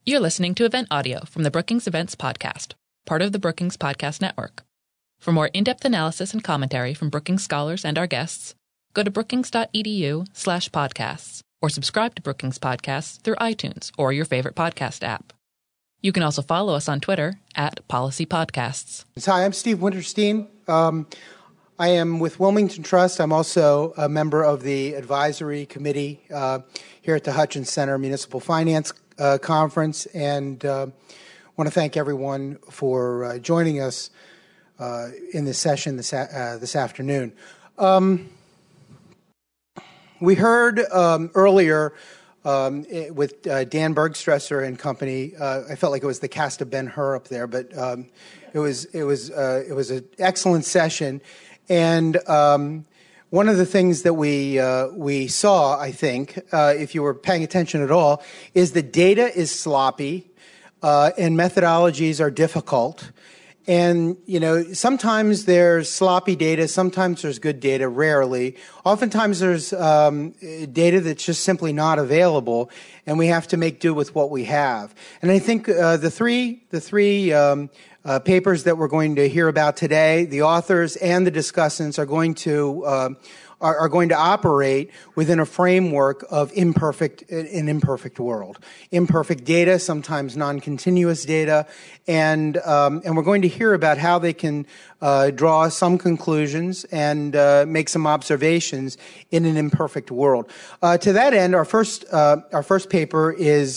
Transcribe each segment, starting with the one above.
You're listening to event audio from the Brookings Events Podcast, part of the Brookings Podcast Network. For more in-depth analysis and commentary from Brookings scholars and our guests, go to brookings.edu/podcasts or subscribe to Brookings Podcasts through iTunes or your favorite podcast app. You can also follow us on Twitter @PolicyPodcasts. Hi, I'm Steve Winterstein. I am with Wilmington Trust. I'm also a member of the advisory committee here at the Hutchins Center Municipal Finance Conference, and want to thank everyone for joining us in this session this afternoon. We heard earlier with Dan Bergstresser and company. I felt like it was the cast of Ben-Hur up there, but it was an excellent session. And one of the things that we saw, I think, if you were paying attention at all, is the data is sloppy and methodologies are difficult. And, you know, sometimes there's sloppy data, sometimes there's good data, rarely. Oftentimes there's data that's just simply not available, and we have to make do with what we have. And I think the three papers that we're going to hear about today, the authors and the discussants are going to operate within a framework of an imperfect world. Imperfect data, sometimes non-continuous data, and we're going to hear about how they can draw some conclusions and make some observations in an imperfect world. To that end, our first paper is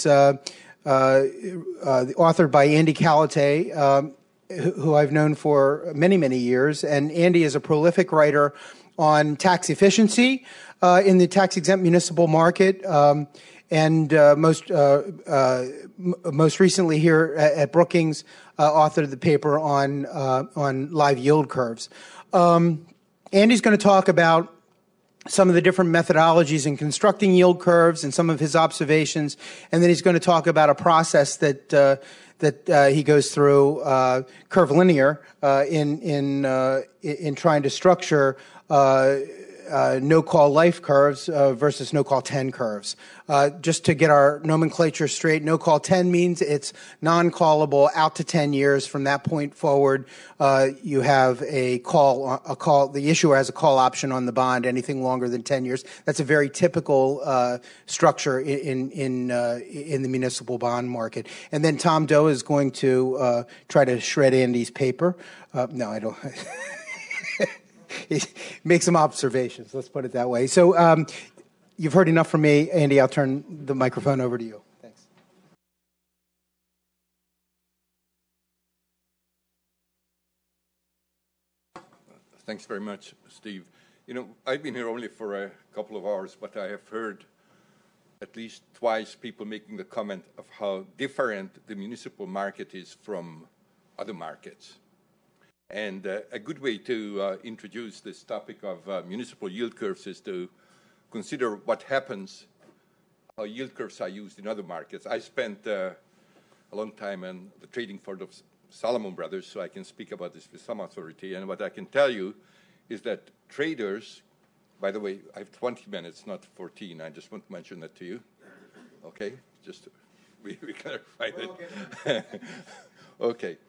authored by Andy Callotay, who I've known for many, many years, and Andy is a prolific writer on tax efficiency in the tax-exempt municipal market, and most recently here at Brookings, authored the paper on live yield curves. Andy's going to talk about some of the different methodologies in constructing yield curves and some of his observations, and then he's going to talk about a process that he goes through, curvilinear, in trying to structure no-call life curves versus no-call 10 curves. Just to get our nomenclature straight, no-call 10 means it's non-callable out to 10 years. From that point forward, you have a call. The issuer has a call option on the bond. Anything longer than 10 years. That's a very typical structure in the municipal bond market. And then Tom Doe is going to try to shred Andy's paper. No, I don't. Make some observations, let's put it that way. So you've heard enough from me. Andy, I'll turn the microphone over to you. Thanks. Thanks very much, Steve. You know, I've been here only for a couple of hours, but I have heard at least twice people making the comment of how different the municipal market is from other markets. And a good way to introduce this topic of municipal yield curves is to consider what happens, how yield curves are used in other markets. I spent a long time in the trading firm of Salomon Brothers, so I can speak about this with some authority. And what I can tell you is that traders, by the way, I have 20 minutes, not 14. I just want to mention that to you. Okay? Just to, we clarify that. Okay.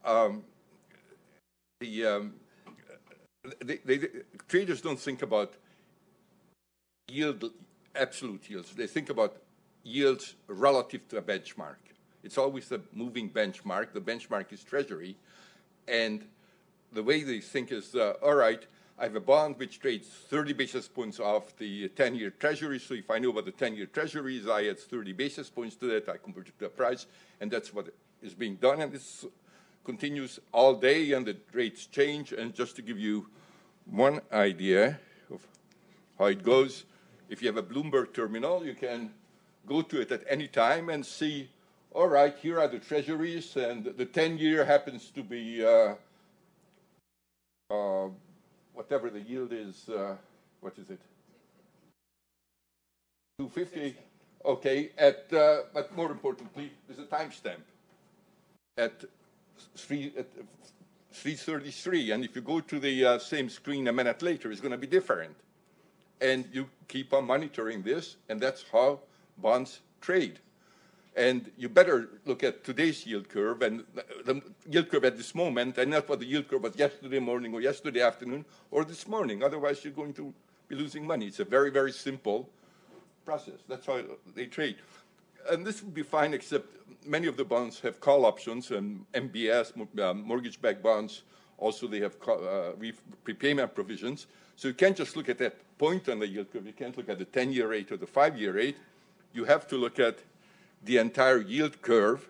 The traders don't think about yield, absolute yields. They think about yields relative to a benchmark. It's always a moving benchmark. The benchmark is Treasury. And the way they think is, all right, I have a bond which trades 30 basis points off the 10-year Treasury. So if I know what the 10-year Treasury is, I add 30 basis points to that. I convert it to a price. And that's what is being done. And this continues all day, and the rates change. And just to give you one idea of how it goes, if you have a Bloomberg terminal, you can go to it at any time and see, all right, here are the treasuries, and the 10-year happens to be whatever the yield is, what is it? 250? Okay, but more importantly, there's a timestamp at 3:33, and if you go to the same screen a minute later, it's going to be different. And you keep on monitoring this, and that's how bonds trade. And you better look at today's yield curve and the yield curve at this moment, and not what the yield curve was yesterday morning or yesterday afternoon or this morning. Otherwise, you're going to be losing money. It's a very, very simple process. That's how they trade. And this would be fine, except many of the bonds have call options, and MBS, mortgage-backed bonds, also they have prepayment provisions. So you can't just look at that point on the yield curve. You can't look at the 10-year rate or the 5-year rate. You have to look at the entire yield curve.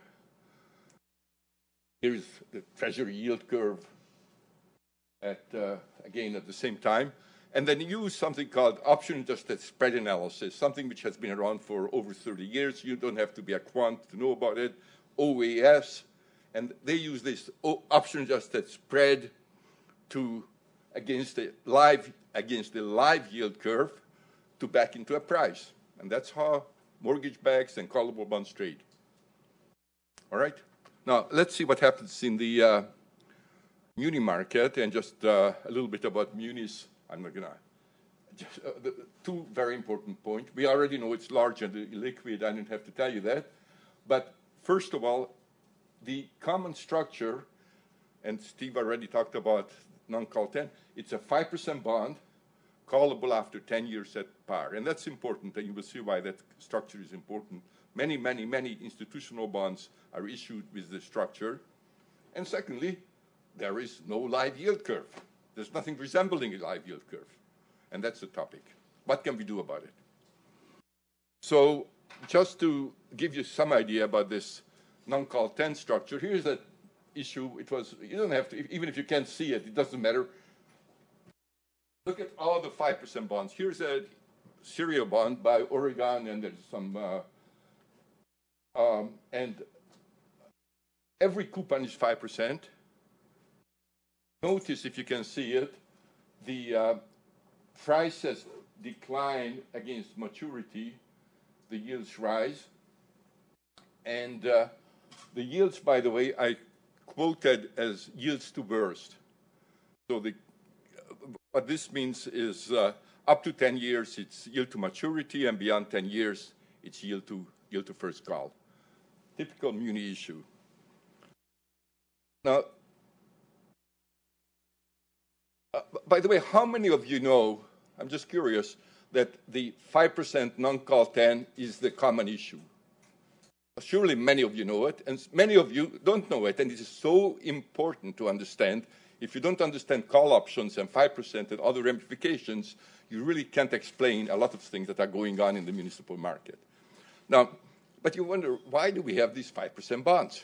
Here's the Treasury yield curve at, again, at the same time. And then use something called option-adjusted spread analysis, something which has been around for over 30 years. You don't have to be a quant to know about it. OAS, and they use this option-adjusted spread against the live yield curve to back into a price. And that's how mortgage backs and callable bonds trade. All right? Now, let's see what happens in the muni market, and just a little bit about munis. I'm not going to. Two very important points. We already know it's large and liquid. I don't have to tell you that. But first of all, the common structure, and Steve already talked about non-call 10, it's a 5% bond, callable after 10 years at par. And that's important, and you will see why that structure is important. Many, many, many institutional bonds are issued with this structure. And secondly, there is no live yield curve. There's nothing resembling a live yield curve. And that's the topic. What can we do about it? So just to give you some idea about this non-call 10 structure, here's that issue. It was, you don't have to, even if you can't see it, it doesn't matter. Look at all the 5% bonds. Here's a serial bond by Oregon, and there's some, and every coupon is 5%. Notice, if you can see it, the price has declined against maturity, the yields rise. And the yields, by the way, I quoted as yields to burst. So what this means is up to 10 years, it's yield to maturity, and beyond 10 years, it's yield to first call. Typical muni issue. Now, by the way, how many of you know, I'm just curious, that the 5% non-call 10 is the common issue? Surely many of you know it, and many of you don't know it, and it is so important to understand. If you don't understand call options and 5% and other ramifications, you really can't explain a lot of things that are going on in the municipal market. Now, but you wonder, why do we have these 5% bonds?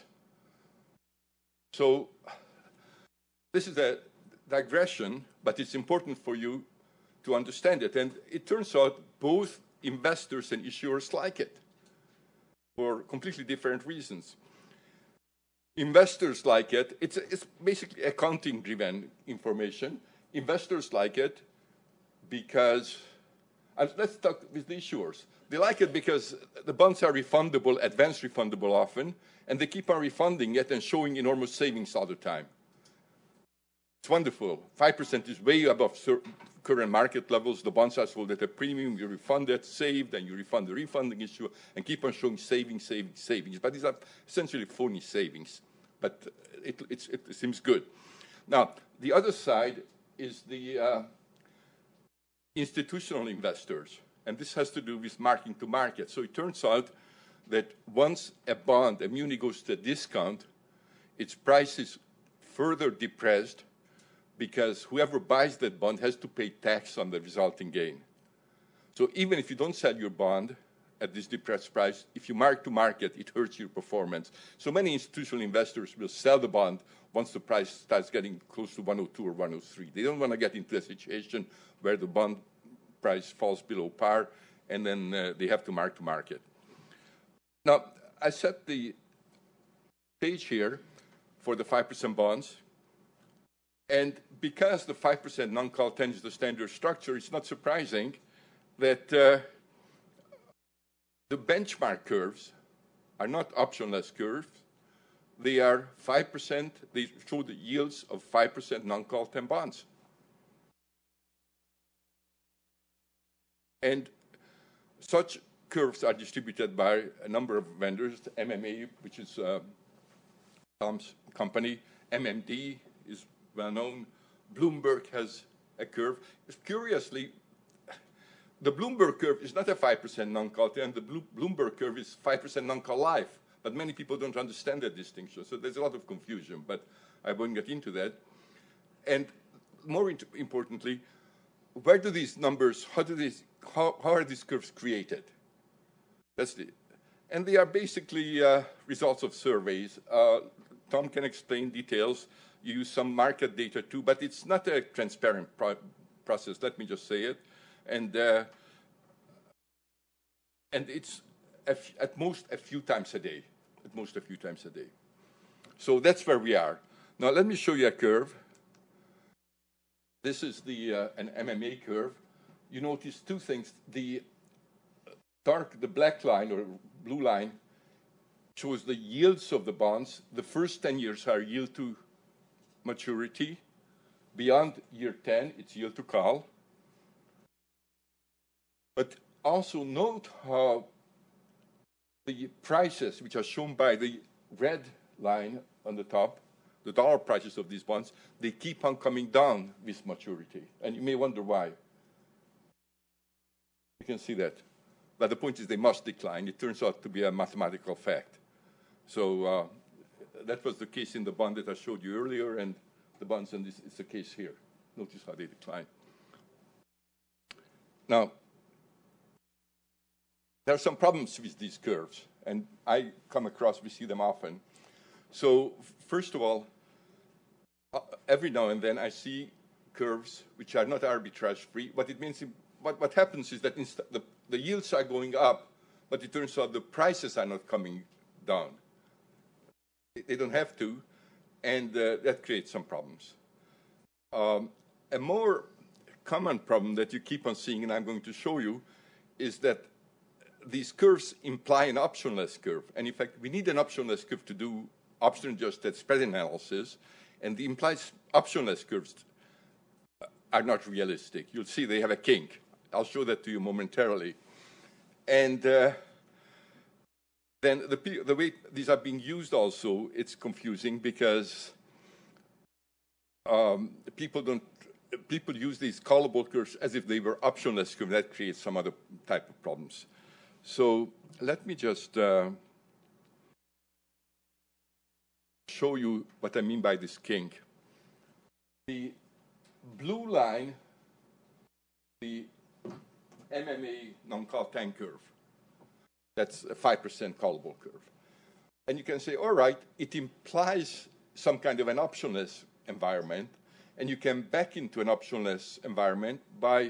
So this is a digression, but it's important for you to understand it. And it turns out both investors and issuers like it for completely different reasons. Investors like it. It's basically accounting-driven information. Investors like it because, let's talk with the issuers. They like it because the bonds are refundable, advance refundable often, and they keep on refunding it and showing enormous savings all the time. It's wonderful. 5% is way above current market levels. The bonds are sold at a premium. You refund it, saved, and you refund the refunding issue, and keep on showing savings. But these are essentially phony savings. But it seems good. Now, the other side is the institutional investors, and this has to do with marking to market. So it turns out that once a bond, a muni, goes to a discount, its price is further depressed, because whoever buys that bond has to pay tax on the resulting gain. So even if you don't sell your bond at this depressed price, if you mark to market, it hurts your performance. So many institutional investors will sell the bond once the price starts getting close to 102 or 103. They don't want to get into a situation where the bond price falls below par, and then they have to mark to market. Now, I set the page here for the 5% bonds. And because the 5% non-call 10 is the standard structure, it's not surprising that the benchmark curves are not optionless curves. They are 5%. They show the yields of 5% non-call 10 bonds. And such curves are distributed by a number of vendors, MMA, which is Tom's company, MMD is well known, Bloomberg has a curve. Curiously, the Bloomberg curve is not a 5% non-call, and the Bloomberg curve is 5% non-call life. But many people don't understand that distinction. So there's a lot of confusion, but I won't get into that. And more importantly, where do these numbers, how are these curves created? And they are basically results of surveys. Tom can explain details. You use some market data too, but it's not a transparent process, let me just say it. And it's at most a few times a day, So that's where we are. Now let me show you a curve. This is an MMA curve. You notice two things. The black line or blue line shows the yields of the bonds. The first 10 years are yield to maturity. Beyond year 10, it's yield to call. But also note how the prices, which are shown by the red line on the top, the dollar prices of these bonds, they keep on coming down with maturity. And you may wonder why. You can see that. But the point is they must decline. It turns out to be a mathematical fact. So that was the case in the bond that I showed you earlier, and the bonds in this is the case here. Notice how they decline. Now, there are some problems with these curves, and I come across, we see them often. So first of all, every now and then I see curves which are not arbitrage-free. What it means, what happens is that the yields are going up, but it turns out the prices are not coming down. They don't have to, and that creates some problems. A more common problem that you keep on seeing, and I'm going to show you, is that these curves imply an optionless curve. And in fact, we need an optionless curve to do option-adjusted spread analysis, and the implied optionless curves are not realistic. You'll see they have a kink. I'll show that to you momentarily. And then the way these are being used also, it's confusing because people use these callable curves as if they were optionless curves. That creates some other type of problems. So let me just show you what I mean by this kink. The blue line, the MMA non-call time curve. That's a 5% callable curve. And you can say, all right, it implies some kind of an optionless environment, and you can back into an optionless environment by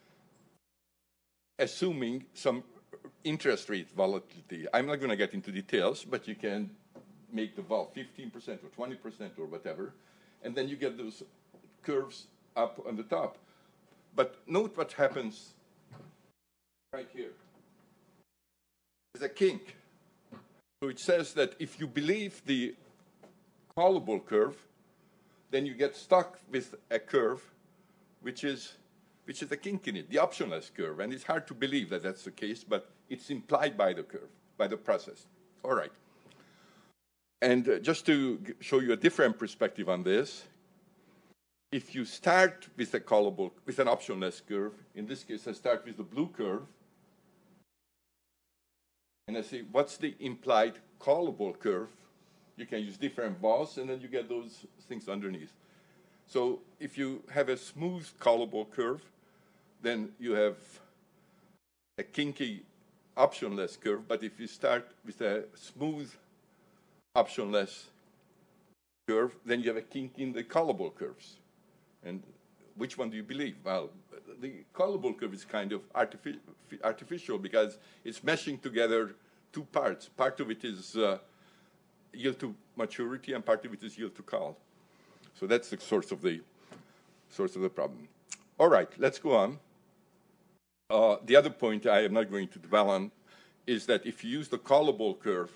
assuming some interest rate volatility. I'm not going to get into details, but you can make the vol 15% or 20% or whatever, and then you get those curves up on the top. But note what happens right here. There's a kink. So it says that if you believe the callable curve, then you get stuck with a curve which is a kink in it, the optionless curve. And it's hard to believe that that's the case, but it's implied by the curve, by the process. All right. And just to show you a different perspective on this, if you start with a callable, with an optionless curve, in this case I start with the blue curve, and I say, what's the implied callable curve? You can use different vols, and then you get those things underneath. So if you have a smooth callable curve, then you have a kinky optionless curve. But if you start with a smooth optionless curve, then you have a kink in the callable curves. And which one do you believe? Well, the callable curve is kind of artificial because it's meshing together two parts. Part of it is yield to maturity, and part of it is yield to call. So that's the source of the problem. All right, let's go on. The other point I am not going to dwell on is that if you use the callable curve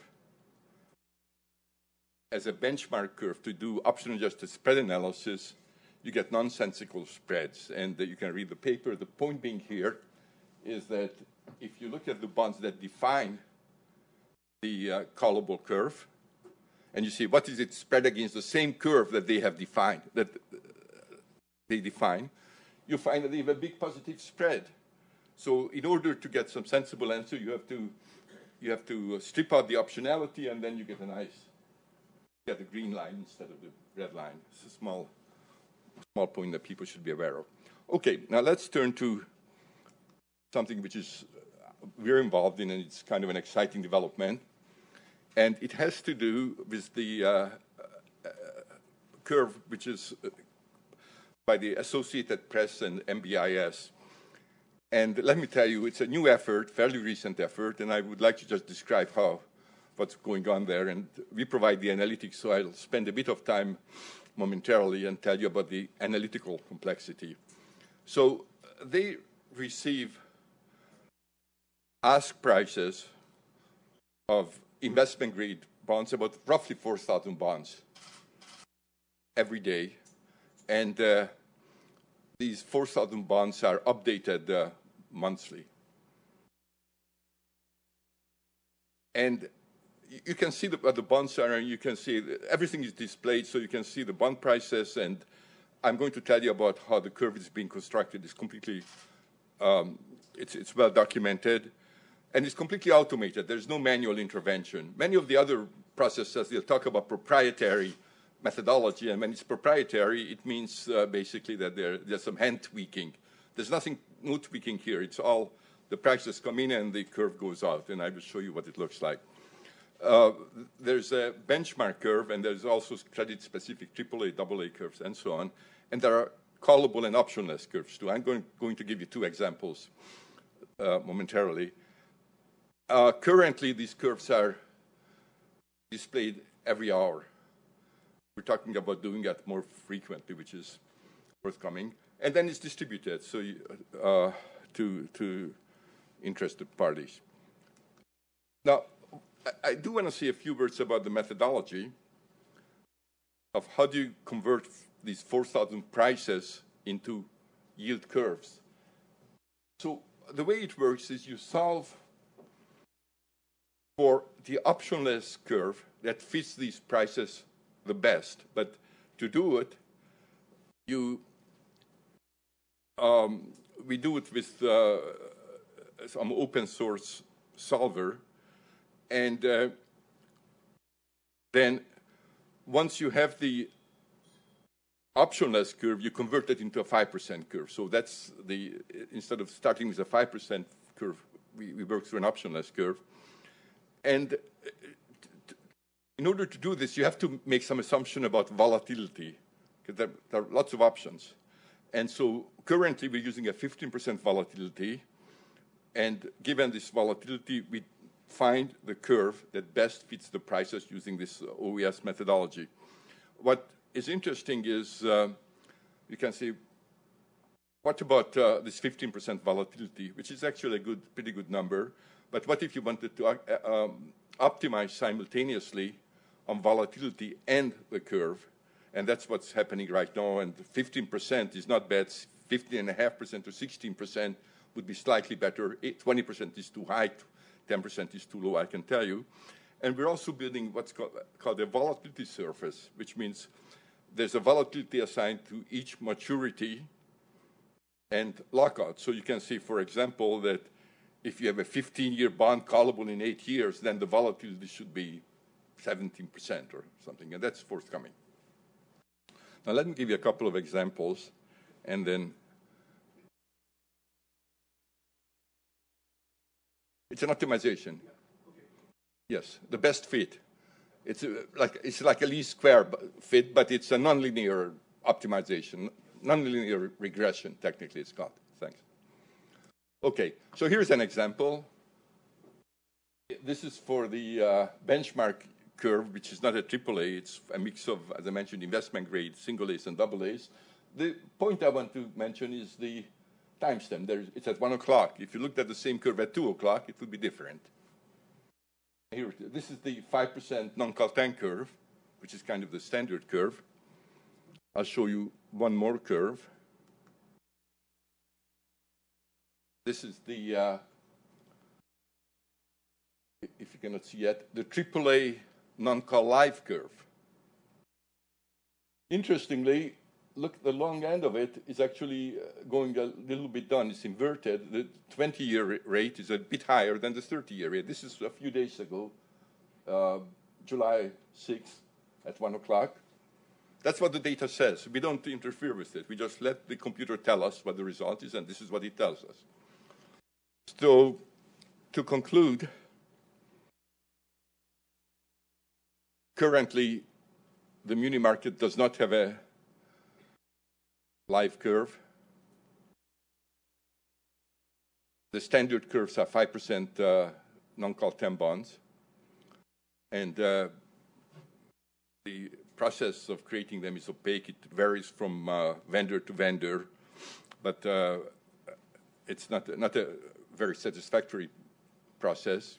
as a benchmark curve to do option-adjusted spread analysis, you get nonsensical spreads. And you can read the paper. The point being here is that if you look at the bonds that define the callable curve, and you see what is it spread against the same curve that they have defined, that they define, you find that they have a big positive spread. So in order to get some sensible answer, you have to strip out the optionality, and then you get a green line instead of the red line. It's a small point that people should be aware of. Okay, now let's turn to something which is we're involved in, and it's kind of an exciting development. And it has to do with the curve, which is by the Associated Press and MBIS. And let me tell you, it's a new effort, fairly recent effort, and I would like to just describe what's going on there. And we provide the analytics, so I'll spend a bit of time momentarily and tell you about the analytical complexity. So they receive ask prices of investment-grade bonds, about roughly 4,000 bonds every day. And these 4,000 bonds are updated monthly. And you can see what the bonds are, and you can see everything is displayed, so you can see the bond prices. And I'm going to tell you about how the curve is being constructed. It's completely, it's well documented. And it's completely automated. There's no manual intervention. Many of the other processes, they'll talk about proprietary methodology. And when it's proprietary, it means basically that there's some hand tweaking. There's no tweaking here. It's all the prices come in and the curve goes out. And I will show you what it looks like. There's a benchmark curve, and there's also credit-specific AAA, AA curves, and so on. And there are callable and optionless curves, too. I'm going to give you two examples momentarily. Currently, these curves are displayed every hour. We're talking about doing that more frequently, which is forthcoming. And then it's distributed to interested parties. Now, I do want to say a few words about the methodology of how do you convert these 4,000 prices into yield curves. So the way it works is you solve for the optionless curve that fits these prices the best. But to do it, we do it with some open source solver. And then once you have the optionless curve, you convert it into a 5% curve. So that's instead of starting with a 5% curve, we work through an optionless curve. And in order to do this, you have to make some assumption about volatility, because there are lots of options. And so currently, we're using a 15% volatility. And given this volatility, we find the curve that best fits the prices using this OES methodology. What is interesting is you can see, what about this 15% volatility, which is actually a pretty good number. But what if you wanted to optimize simultaneously on volatility and the curve? And that's what's happening right now. And 15% is not bad. 15.5% or 16% would be slightly better. 20% is too high. 10% is too low, I can tell you. And we're also building what's called a volatility surface, which means there's a volatility assigned to each maturity and lockout. So you can see, for example, that if you have a 15-year bond callable in 8 years, then the volatility should be 17% or something, and that's forthcoming. Now, let me give you a couple of examples, and then it's an optimization. Yes, the best fit. It's like a least square fit, but it's a nonlinear optimization, nonlinear regression, technically it's called. Thanks. Okay, so here's an example. This is for the benchmark curve, which is not a AAA. It's a mix of, as I mentioned, investment grade, single A's and double A's. The point I want to mention is the timestamp. It's at 1 o'clock. If you looked at the same curve at 2 o'clock, it would be different. Here, this is the 5% non-call time curve, which is kind of the standard curve. I'll show you one more curve. This is the if you cannot see yet, the AAA non-call live curve. Interestingly, look, the long end of it is actually going a little bit down. It's inverted. The 20-year rate is a bit higher than the 30-year rate. This is a few days ago, July 6th at 1 o'clock. That's what the data says. We don't interfere with it. We just let the computer tell us what the result is, and this is what it tells us. So, to conclude, currently, the muni market does not have a live curve. The standard curves are 5% non-call 10 bonds. And the process of creating them is opaque. It varies from vendor to vendor, but it's not a very satisfactory process.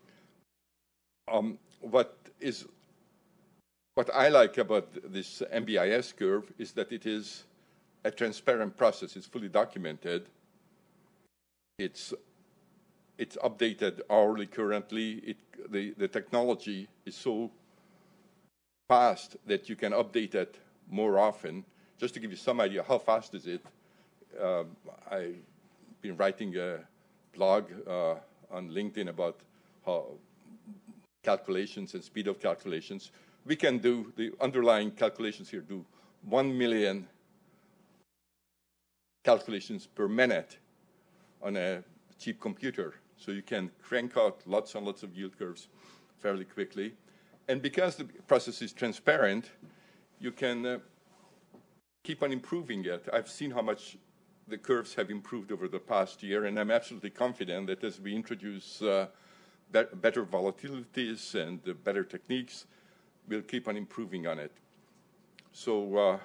What I like about this MBIS curve is that it is a transparent process. It's fully documented. It's updated hourly currently. The technology is so fast that you can update it more often. Just to give you some idea, how fast is it? I've been writing a blog on LinkedIn about how calculations and speed of calculations. We can do, the underlying calculations here do 1 million calculations per minute on a cheap computer. So you can crank out lots and lots of yield curves fairly quickly. And because the process is transparent, you can keep on improving it. I've seen how much the curves have improved over the past year, and I'm absolutely confident that as we introduce better volatilities and better techniques, we'll keep on improving on it. So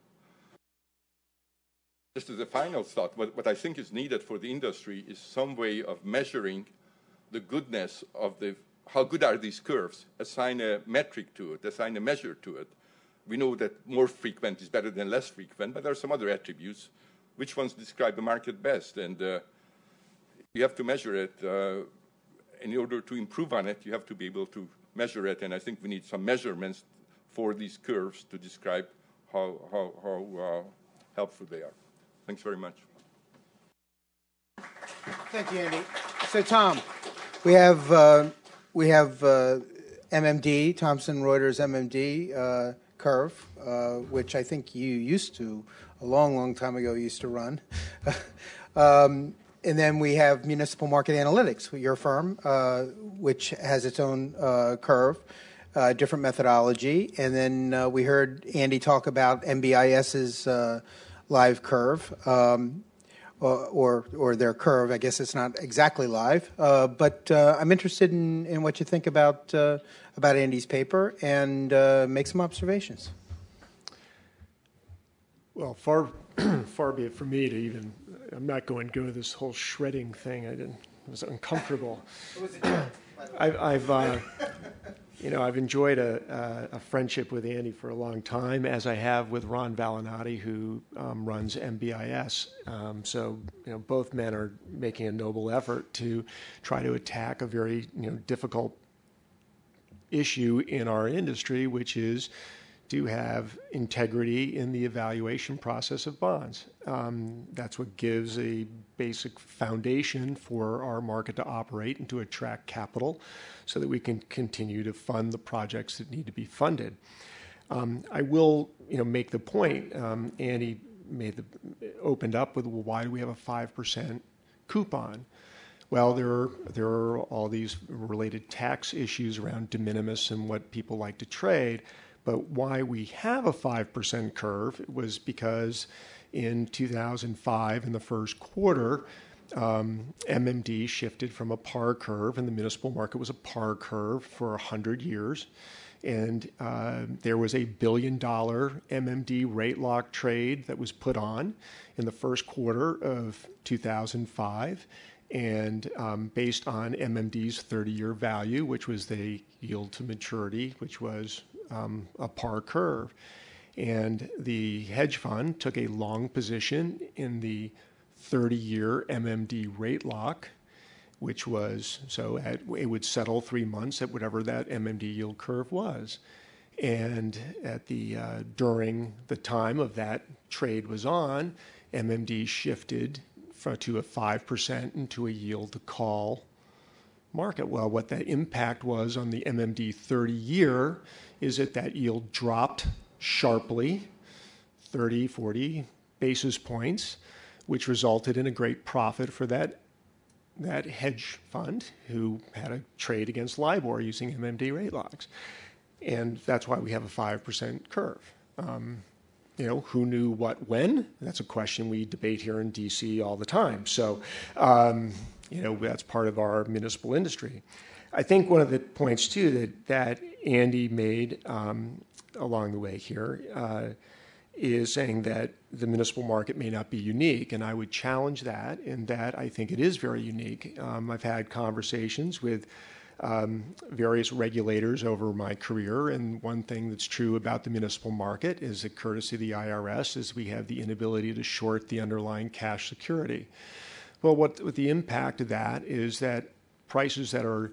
just as a final thought, what I think is needed for the industry is some way of measuring the goodness of how good are these curves, assign a metric to it, assign a measure to it. We know that more frequent is better than less frequent, but there are some other attributes. Which ones describe the market best? And you have to measure it. In order to improve on it, you have to be able to measure it, and I think we need some measurements for these curves to describe how helpful they are. Thanks very much. Thank you, Andy. So, Tom, we have MMD, Thomson Reuters MMD curve, which I think you used to, a long, long time ago, used to run. And then we have Municipal Market Analytics, your firm, which has its own curve, different methodology. And then we heard Andy talk about MBIS's live curve, or their curve. I guess it's not exactly live, but I'm interested in what you think about Andy's paper, and make some observations. Well, far be it from me to even. I'm not going to go to this whole shredding thing. It was uncomfortable. I've enjoyed a friendship with Andy for a long time, as I have with Ron Valinati, who runs MBIS. So, both men are making a noble effort to try to attack a very, difficult issue in our industry, which is to have integrity in the evaluation process of bonds. That's what gives a basic foundation for our market to operate and to attract capital so that we can continue to fund the projects that need to be funded. I will, make the point, Andy opened up with, well, why do we have a 5% coupon? Well, there are all these related tax issues around de minimis and what people like to trade. But why we have a 5% curve was because in 2005, in the first quarter, MMD shifted from a par curve, and the municipal market was a par curve for 100 years. And there was a $1 billion MMD rate lock trade that was put on in the first quarter of 2005. And based on MMD's 30-year value, which was the yield to maturity, which was a par curve. And the hedge fund took a long position in the 30-year MMD rate lock, which was, it would settle 3 months at whatever that MMD yield curve was. And during the time of that trade was on, MMD shifted to a 5% into a yield to call market. Well, what that impact was on the MMD 30-year is that yield dropped sharply, 30, 40 basis points, which resulted in a great profit for that hedge fund who had a trade against LIBOR using MMD rate locks. And that's why we have a 5% curve. Who knew what when? That's a question we debate here in DC all the time. So, that's part of our municipal industry. I think one of the points, too, that Andy made along the way here is saying that the municipal market may not be unique, and I would challenge that in that I think it is very unique. I've had conversations with various regulators over my career, and one thing that's true about the municipal market is that courtesy of the IRS is we have the inability to short the underlying cash security. Well, what the impact of that is that prices that are,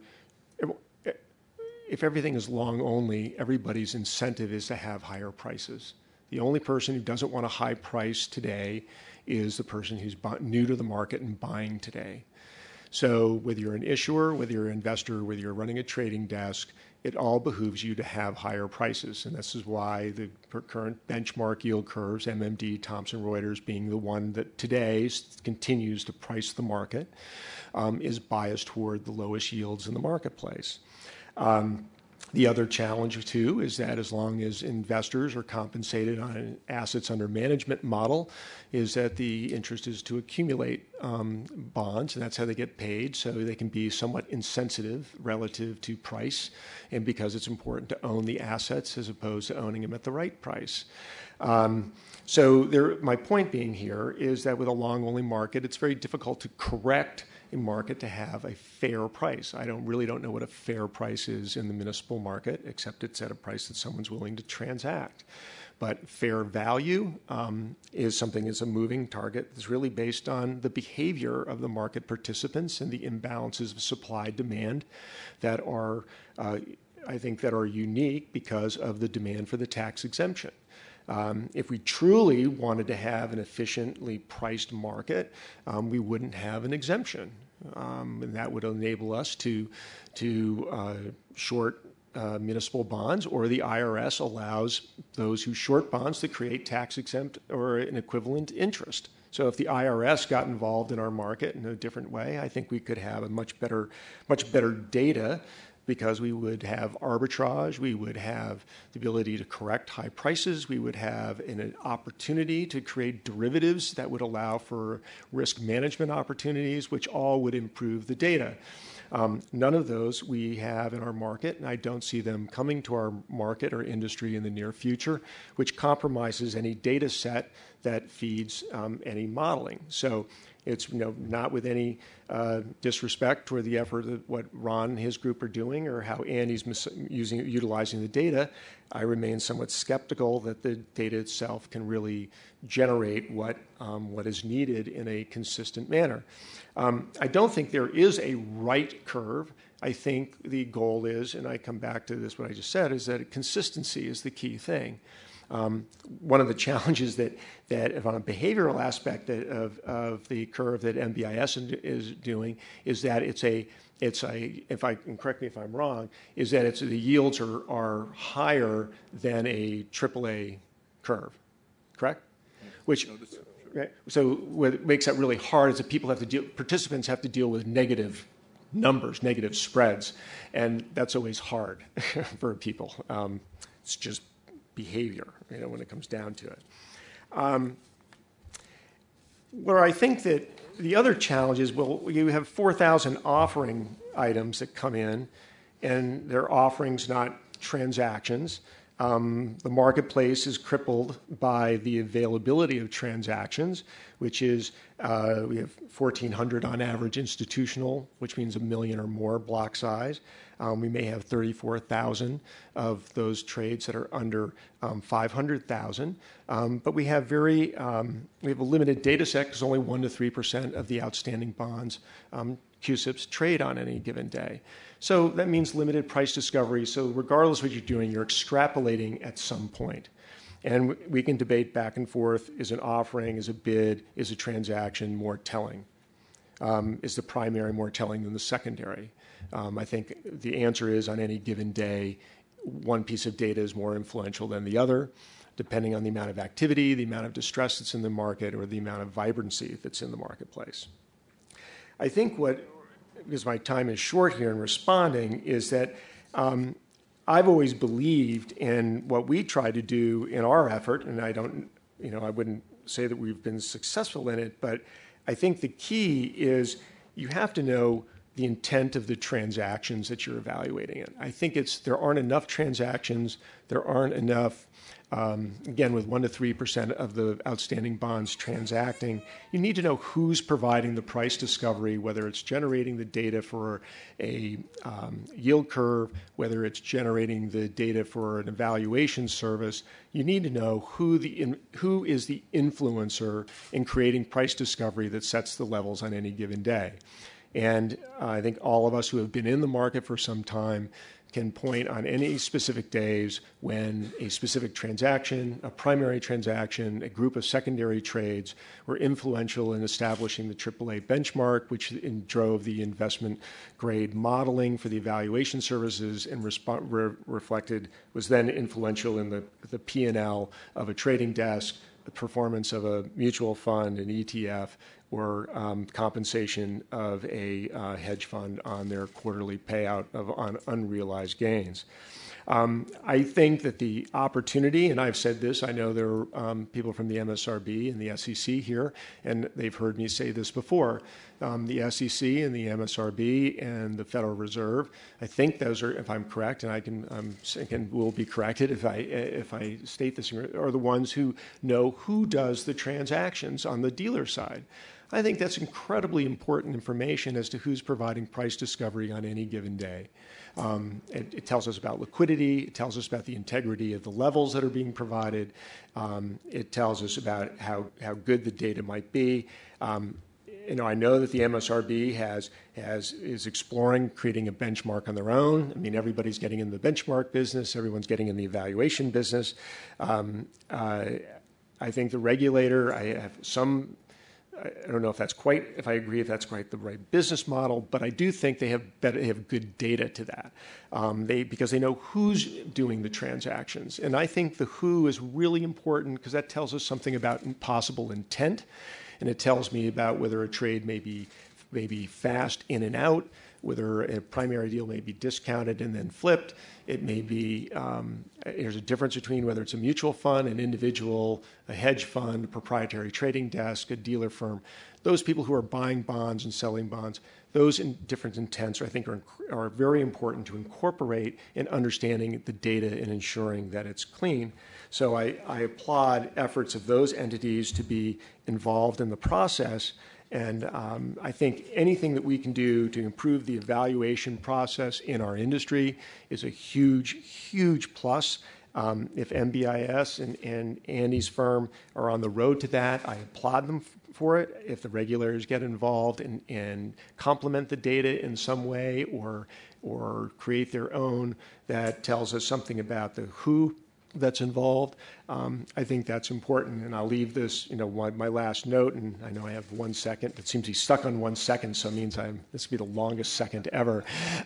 if everything is long only, everybody's incentive is to have higher prices. The only person who doesn't want a high price today is the person who's new to the market and buying today. So whether you're an issuer, whether you're an investor, whether you're running a trading desk, it all behooves you to have higher prices. And this is why the current benchmark yield curves, MMD, Thomson Reuters being the one that today continues to price the market, is biased toward the lowest yields in the marketplace. The other challenge, too, is that as long as investors are compensated on an assets under management model, is that the interest is to accumulate bonds, and that's how they get paid, so they can be somewhat insensitive relative to price, and because it's important to own the assets as opposed to owning them at the right price. My point being here is that with a long-only market, it's very difficult to correct a market to have a fair price. I really don't know what a fair price is in the municipal market, except it's at a price that someone's willing to transact. But fair value is something that's a moving target that's really based on the behavior of the market participants and the imbalances of supply-demand that are, I think, that are unique because of the demand for the tax exemption. If we truly wanted to have an efficiently priced market, we wouldn't have an exemption. And that would enable us to short municipal bonds, or the IRS allows those who short bonds to create tax exempt or an equivalent interest. So if the IRS got involved in our market in a different way, I think we could have a much better data, because we would have arbitrage, we would have the ability to correct high prices, we would have an opportunity to create derivatives that would allow for risk management opportunities, which all would improve the data. None of those we have in our market, and I don't see them coming to our market or industry in the near future, which compromises any data set that feeds any modeling. So it's not with any disrespect toward the effort of what Ron and his group are doing or how Andy's utilizing the data. I remain somewhat skeptical that the data itself can really generate what is needed in a consistent manner. I don't think there is a right curve. I think the goal is, and I come back to this, what I just said, is that consistency is the key thing. One of the challenges that on a behavioral aspect of the curve that MBIS is doing is that it's a, if I can correct me if I'm wrong, is that the yields are higher than a AAA curve, correct? Which, right? So what makes that really hard is that participants have to deal with negative numbers, negative spreads, and that's always hard for people. It's just behavior, when it comes down to it. Where I think that the other challenge is, you have 4,000 offering items that come in, and they're offerings, not transactions. The marketplace is crippled by the availability of transactions, which is we have 1,400 on average institutional, which means $1 million or more block size. We may have 34,000 of those trades that are under 500,000, but we have a limited data set because only 1% to 3% of the outstanding bonds CUSIPs trade on any given day. So that means limited price discovery. So regardless of what you're doing, you're extrapolating at some point. And we can debate back and forth, is an offering, is a bid, is a transaction more telling? Is the primary more telling than the secondary? I think the answer is on any given day, one piece of data is more influential than the other, depending on the amount of activity, the amount of distress that's in the market, or the amount of vibrancy that's in the marketplace. I think because my time is short here in responding, is that I've always believed in what we try to do in our effort, and I wouldn't say that we've been successful in it, but I think the key is you have to know the intent of the transactions that you're evaluating it. I think there aren't enough transactions, there aren't enough, again, with 1% to 3% of the outstanding bonds transacting, you need to know who's providing the price discovery, whether it's generating the data for a yield curve, whether it's generating the data for an evaluation service. You need to know who is the influencer in creating price discovery that sets the levels on any given day. And I think all of us who have been in the market for some time can point on any specific days when a specific transaction, a primary transaction, a group of secondary trades were influential in establishing the AAA benchmark, which drove the investment grade modeling for the evaluation services and reflected, was then influential in the P&L of a trading desk, the performance of a mutual fund, an ETF, or compensation of a hedge fund on their quarterly payout on unrealized gains. I think that the opportunity, and I've said this, I know there are people from the MSRB and the SEC here, and they've heard me say this before. The SEC and the MSRB and the Federal Reserve, I think those are, if I'm correct, and I can will be corrected if I state this, are the ones who know who does the transactions on the dealer side. I think that's incredibly important information as to who's providing price discovery on any given day. It tells us about liquidity. It tells us about the integrity of the levels that are being provided. It tells us about how good the data might be. I know that the MSRB is exploring creating a benchmark on their own. I mean, everybody's getting in the benchmark business. Everyone's getting in the evaluation business. I think the regulator, I don't know if I agree if that's quite the right business model, but I do think they have good data to that because they know who's doing the transactions. And I think the who is really important because that tells us something about possible intent, and it tells me about whether a trade may be fast in and out, whether a primary deal may be discounted and then flipped. It may be, there's a difference between whether it's a mutual fund, an individual, a hedge fund, a proprietary trading desk, a dealer firm. Those people who are buying bonds and selling bonds, those different intents, I think, are very important to incorporate in understanding the data and ensuring that it's clean. So I applaud efforts of those entities to be involved in the process. And I think anything that we can do to improve the evaluation process in our industry is a huge, huge plus. If MBIS and Andy's firm are on the road to that, I applaud them for it. If the regulators get involved and complement the data in some way or create their own that tells us something about the who that's involved, I think that's important. And I'll leave this, my last note, and I know I have 1 second. It seems he's stuck on 1 second, so it means this will be the longest second ever.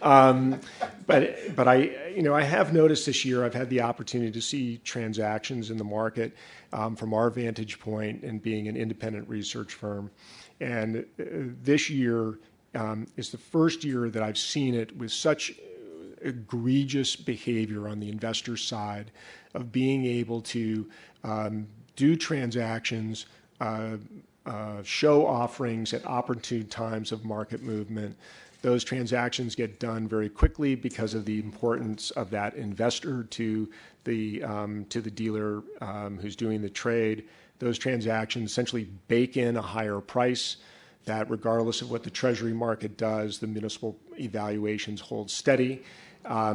But I have noticed this year, I've had the opportunity to see transactions in the market from our vantage point and being an independent research firm. And this year is the first year that I've seen it with such egregious behavior on the investor side of being able to do transactions, show offerings at opportune times of market movement. Those transactions get done very quickly because of the importance of that investor to the dealer who's doing the trade. Those transactions essentially bake in a higher price that regardless of what the Treasury market does, the municipal evaluations hold steady.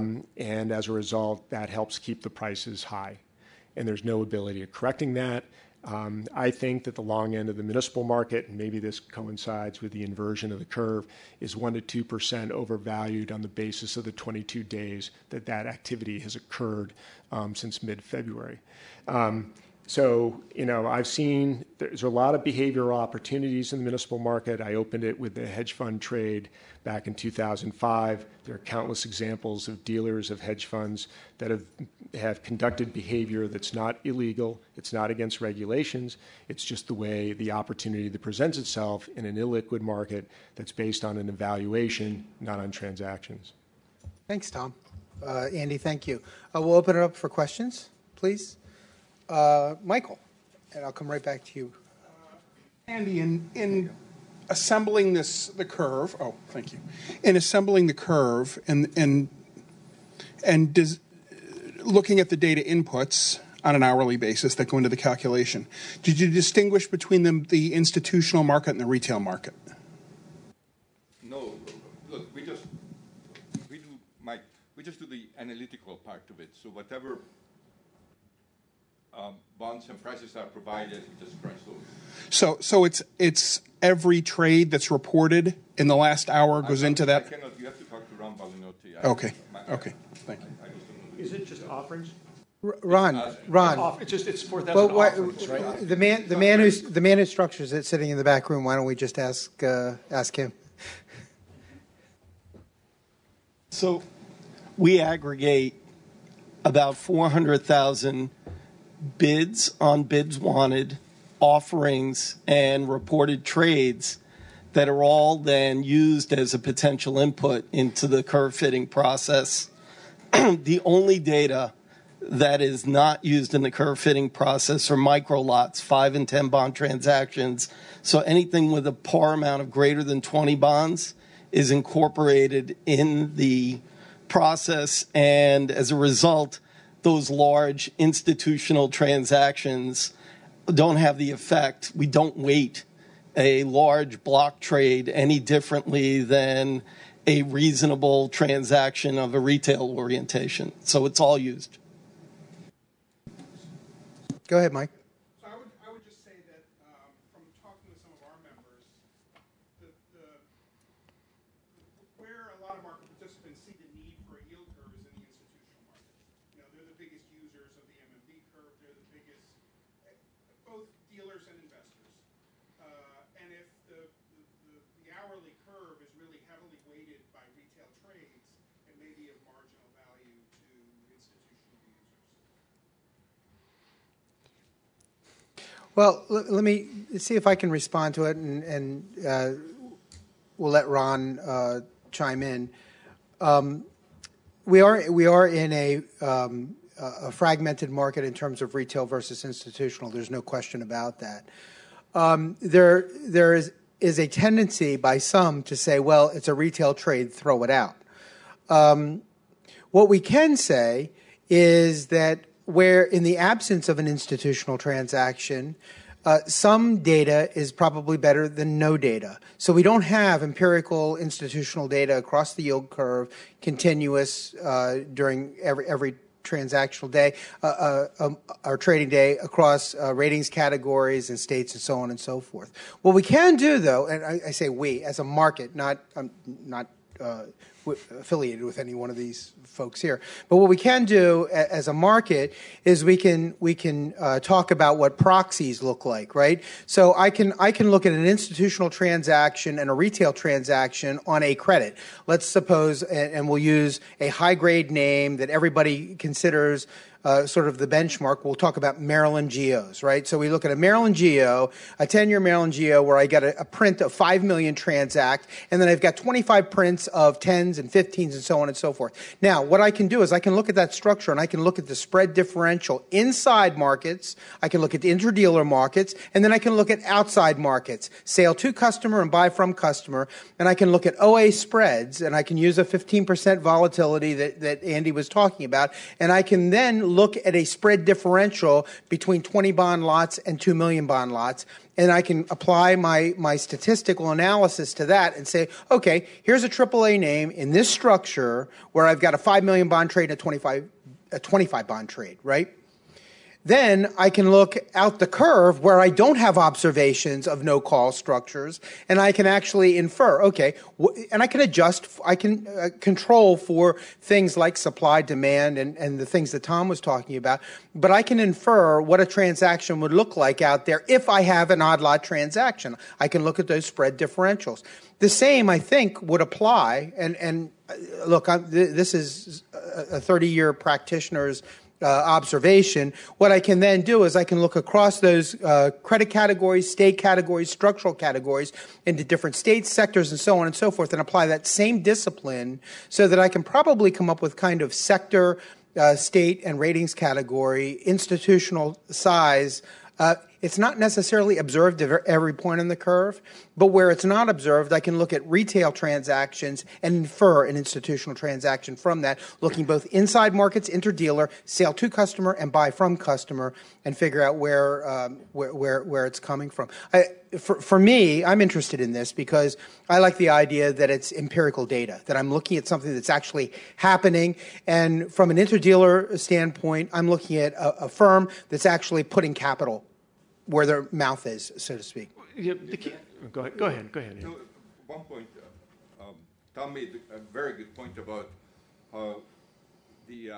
And as a result, that helps keep the prices high. And there's no ability of correcting that. I think that the long end of the municipal market, and maybe this coincides with the inversion of the curve, is 1 to 2% overvalued on the basis of the 22 days that activity has occurred since mid-February. So, I've seen there's a lot of behavioral opportunities in the municipal market. I opened it with the hedge fund trade back in 2005. There are countless examples of dealers of hedge funds that have conducted behavior that's not illegal. It's not against regulations. It's just the way the opportunity that presents itself in an illiquid market that's based on an evaluation, not on transactions. Thanks, Tom. Andy, thank you. We'll open it up for questions, please. Michael, and I'll come right back to you. Andy, in assembling the curve, thank you. In assembling the curve and looking at the data inputs on an hourly basis that go into the calculation, did you distinguish between the institutional market and the retail market? No. Look, we just do the analytical part of it. So whatever bonds and prices are provided, we just price those. So it's every trade that's reported in the last hour goes into that? You have to talk to Ron Balinotti. Okay, thank you. Is it just offerings? Ron. It's 4,000 offerings, right? The man who structures it, sitting in the back room. Why don't we just ask him? So, we aggregate about 400,000 bids on bids wanted, offerings, and reported trades that are all then used as a potential input into the curve fitting process. The only data that is not used in the curve fitting process are micro lots, 5 and 10 bond transactions. So anything with a par amount of greater than 20 bonds is incorporated in the process, and as a result, those large institutional transactions don't have the effect. We don't weight a large block trade any differently than a reasonable transaction of a retail orientation. So it's all used. Go ahead, Mike. So I would just say that from talking with some of our members, where a lot of market participants see the need for a yield curve is in the institutional market. They're the biggest users of the MMD curve. They're the biggest, both dealers and investors. And if the hourly curve is really heavily weighted by retail trades, it may be of marginal value to institutional users. Well, let me see if I can respond to it, and we'll let Ron chime in. We are in a fragmented market in terms of retail versus institutional. There's no question about that. There is a tendency by some to say, well, it's a retail trade, throw it out. What we can say is that where in the absence of an institutional transaction, some data is probably better than no data. So we don't have empirical institutional data across the yield curve, continuous during every transactional day, or trading day across ratings categories and states and so on and so forth. What we can do, though, and I say we as a market, not affiliated with any one of these folks here, but what we can do as a market is we can talk about what proxies look like, right? So I can look at an institutional transaction and a retail transaction on a credit. Let's suppose, and we'll use a high grade name that everybody considers sort of the benchmark. We'll talk about Maryland GEOs, right? So we look at a Maryland GEO, a 10-year Maryland GEO where I got a print of 5 million transact, and then I've got 25 prints of 10s and 15s and so on and so forth. Now, what I can do is I can look at that structure and I can look at the spread differential inside markets, I can look at the interdealer markets, and then I can look at outside markets, sale to customer and buy from customer, and I can look at OA spreads, and I can use a 15% volatility that Andy was talking about, and I can then look at a spread differential between 20 bond lots and 2 million bond lots, and I can apply my statistical analysis to that and say, okay, here's a AAA name in this structure where I've got a 5 million bond trade and a 25 bond trade, right? Then I can look out the curve where I don't have observations of no-call structures, and I can actually infer, okay, and I can adjust, I can control for things like supply, demand, and the things that Tom was talking about, but I can infer what a transaction would look like out there if I have an odd lot transaction. I can look at those spread differentials. The same, I think, would apply, and look, this is a 30-year practitioner's observation. What I can then do is I can look across those credit categories, state categories, structural categories into different states, sectors, and so on and so forth, and apply that same discipline so that I can probably come up with kind of sector, state, and ratings category, institutional size. It's not necessarily observed at every point on the curve, but where it's not observed, I can look at retail transactions and infer an institutional transaction from that, looking both inside markets, interdealer, sale to customer, and buy from customer, and figure out where it's coming from. For me, I'm interested in this because I like the idea that it's empirical data, that I'm looking at something that's actually happening. And from an interdealer standpoint, I'm looking at a firm that's actually putting capital where their mouth is, so to speak. Yeah, go ahead. So, one point, Tom made a very good point about how the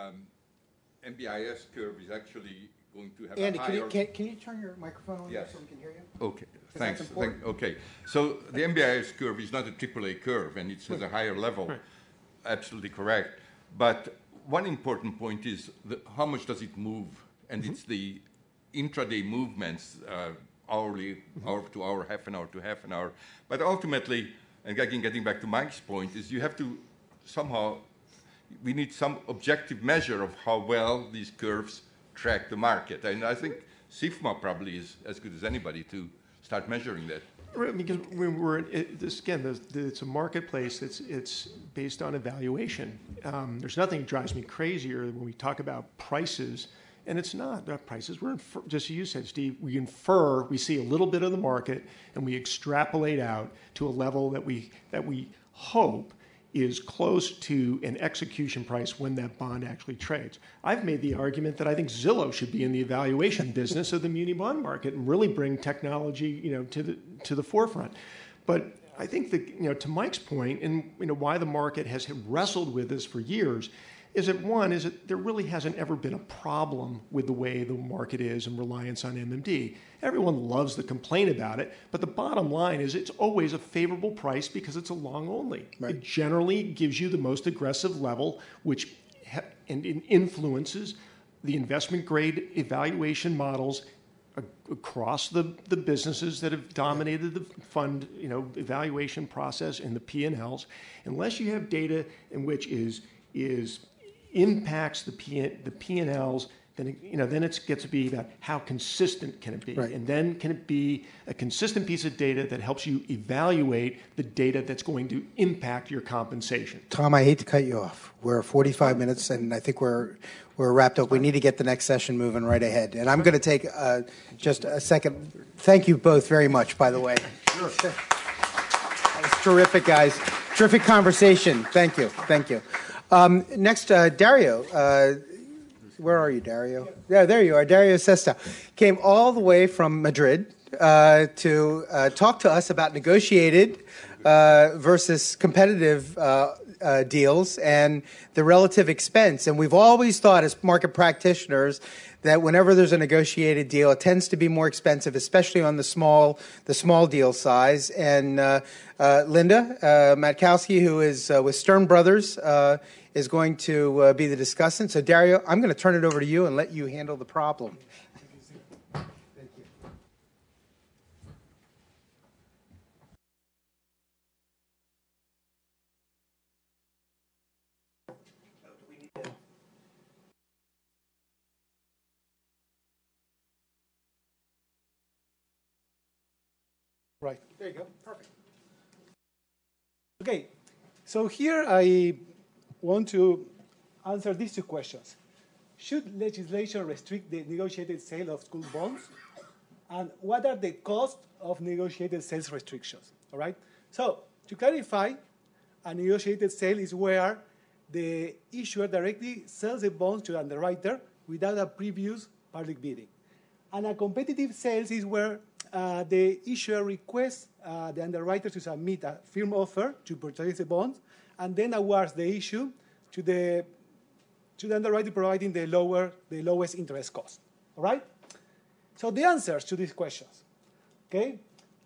MBIS curve is actually going to have Andy, a higher... can you turn your microphone on Yes. so we can hear you? Okay, thanks. That's important. Okay, so the MBIS curve is not a AAA curve, and it's at a higher level. Right. Absolutely correct. But one important point is how much does it move? And it's the intraday movements, hourly, hour to hour, half an hour to half an hour. But ultimately, and again, getting back to Mike's point, is you have to somehow, we need some objective measure of how well these curves track the market. And I think SIFMA probably is as good as anybody to start measuring that. Right, because it's a marketplace. It's based on evaluation. There's nothing that drives me crazier when we talk about prices. And it's not prices. Just as you said, Steve, we infer, we see a little bit of the market, and we extrapolate out to a level that we hope is close to an execution price when that bond actually trades. I've made the argument that I think Zillow should be in the evaluation business of the muni bond market and really bring technology, to the forefront. But I think that, to Mike's point, and why the market has wrestled with this for years, is that there really hasn't ever been a problem with the way the market is and reliance on MMD. Everyone loves to complain about it, but the bottom line is it's always a favorable price because it's a long only. Right. It generally gives you the most aggressive level, which and influences the investment grade evaluation models across the businesses that have dominated the fund evaluation process and the P&Ls. Unless you have data in which impacts the P&Ls, then it gets to be about how consistent can it be. Right. And then can it be a consistent piece of data that helps you evaluate the data that's going to impact your compensation. Tom, I hate to cut you off. We're 45 minutes, and I think we're wrapped up. We need to get the next session moving right ahead. And I'm going to take just a second. Thank you both very much, by the way. Sure. That was terrific, guys. Terrific conversation. Thank you. Next, Dario. Where are you, Dario? Yeah, there you are. Dario Sesta came all the way from Madrid to talk to us about negotiated versus competitive deals and the relative expense. And we've always thought as market practitioners that whenever there's a negotiated deal, it tends to be more expensive, especially on the small deal size. And Linda Matkowski, who is with Stern Brothers, is going to be the discussant. So, Dario, I'm going to turn it over to you and let you handle the problem. Thank you. Right. There you go. Perfect. Okay. So here I want to answer these two questions. Should legislation restrict the negotiated sale of school bonds? And what are the costs of negotiated sales restrictions? All right? So to clarify, a negotiated sale is where the issuer directly sells the bonds to the underwriter without a previous public bidding. And a competitive sales is where the issuer requests the underwriter to submit a firm offer to purchase the bonds, and then awards the issue to the underwriter, providing the lowest interest cost. All right? So the answers to these questions, okay?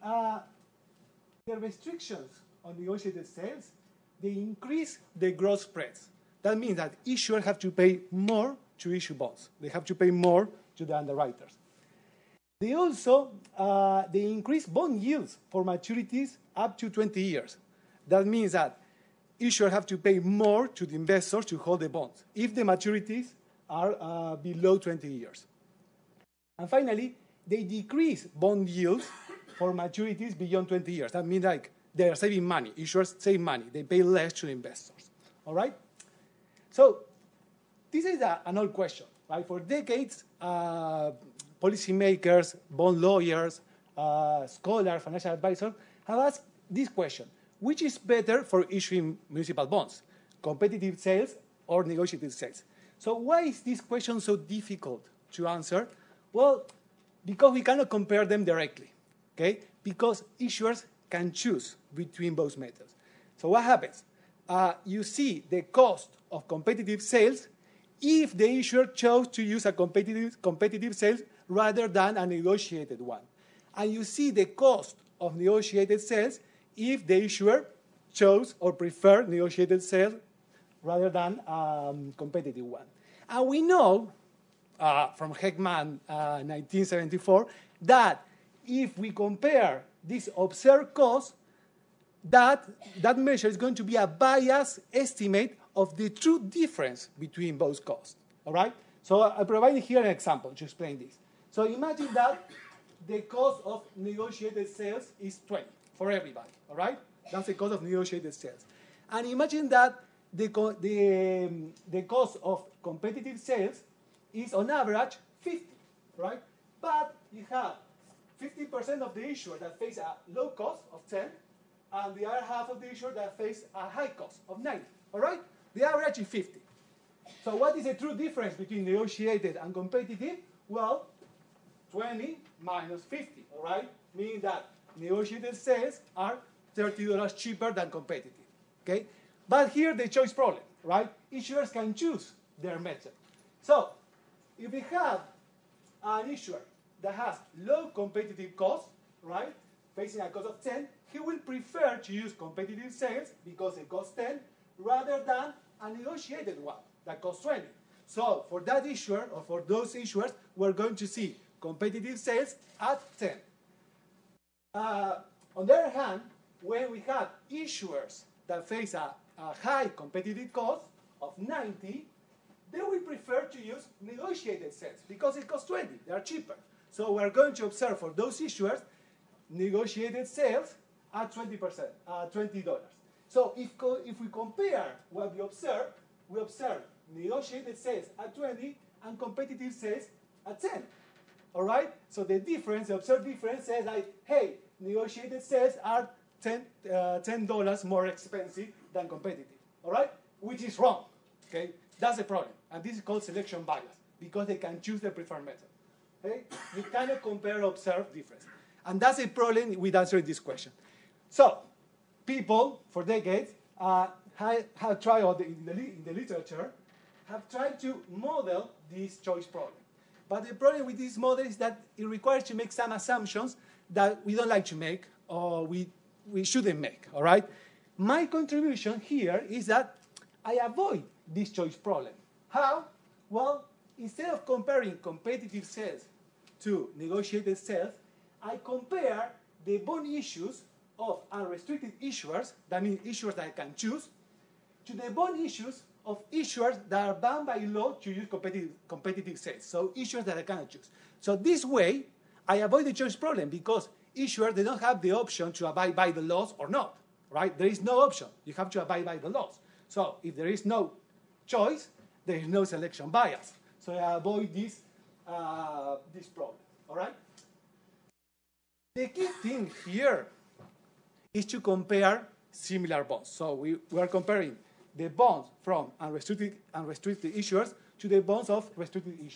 The restrictions on negotiated sales, they increase the gross spreads. That means that issuers have to pay more to issue bonds. They have to pay more to the underwriters. They also they increase bond yields for maturities up to 20 years. That means that issuers have to pay more to the investors to hold the bonds if the maturities are below 20 years. And finally, they decrease bond yields for maturities beyond 20 years. That means like they are saving money. Issuers save money. They pay less to investors. All right? So this is an old question. Right? For decades, policymakers, bond lawyers, scholars, financial advisors have asked this question: which is better for issuing municipal bonds, competitive sales or negotiated sales? So why is this question so difficult to answer? Well, because we cannot compare them directly, okay? Because issuers can choose between both methods. So what happens? You see the cost of competitive sales if the issuer chose to use a competitive sales rather than a negotiated one. And you see the cost of negotiated sales if the issuer chose or preferred negotiated sales rather than competitive one. And we know from Heckman 1974 that if we compare this observed cost, that measure is going to be a biased estimate of the true difference between both costs. All right? So I provided here an example to explain this. So imagine that the cost of negotiated sales is 20 for everybody. All right? That's the cost of negotiated sales. And imagine that the cost of competitive sales is on average 50, right? But you have 50% of the issuer that face a low cost of 10, and the other half of the issuer that face a high cost of 90, all right? The average is 50. So what is the true difference between negotiated and competitive? Well, 20 minus 50, all right? Meaning that negotiated sales are $30 cheaper than competitive, okay? But here the choice problem, right? Issuers can choose their method. So if we have an issuer that has low competitive cost, right, facing a cost of 10, he will prefer to use competitive sales because it costs 10 rather than a negotiated one that costs 20. So for that issuer, or for those issuers, we're going to see competitive sales at 10. On the other hand, when we have issuers that face a high competitive cost of 90, they will prefer to use negotiated sales because it costs 20. They are cheaper. So we're going to observe for those issuers negotiated sales at 20%, $20. So if we compare what we observe negotiated sales at 20 and competitive sales at 10. All right? So the difference, the observed difference says like, hey, negotiated sales are $10 more expensive than competitive. All right? Which is wrong. Okay? That's the problem. And this is called selection bias because they can choose the preferred method. Okay? You cannot compare observed difference. And that's a problem with answering this question. So, people for decades have tried, or in the literature, have tried to model this choice problem. But the problem with this model is that it requires to make some assumptions that we don't like to make, or we shouldn't make, all right? My contribution here is that I avoid this choice problem. How? Well, instead of comparing competitive sales to negotiated sales, I compare the bond issues of unrestricted issuers, that means issuers that I can choose, to the bond issues of issuers that are bound by law to use competitive sales, so issuers that I cannot choose. So this way, I avoid the choice problem because issuers, they don't have the option to abide by the laws or not, right? There is no option. You have to abide by the laws. So if there is no choice, there is no selection bias. So I avoid this problem, all right? The key thing here is to compare similar bonds. So we are comparing the bonds from unrestricted issuers to the bonds of restricted issuers.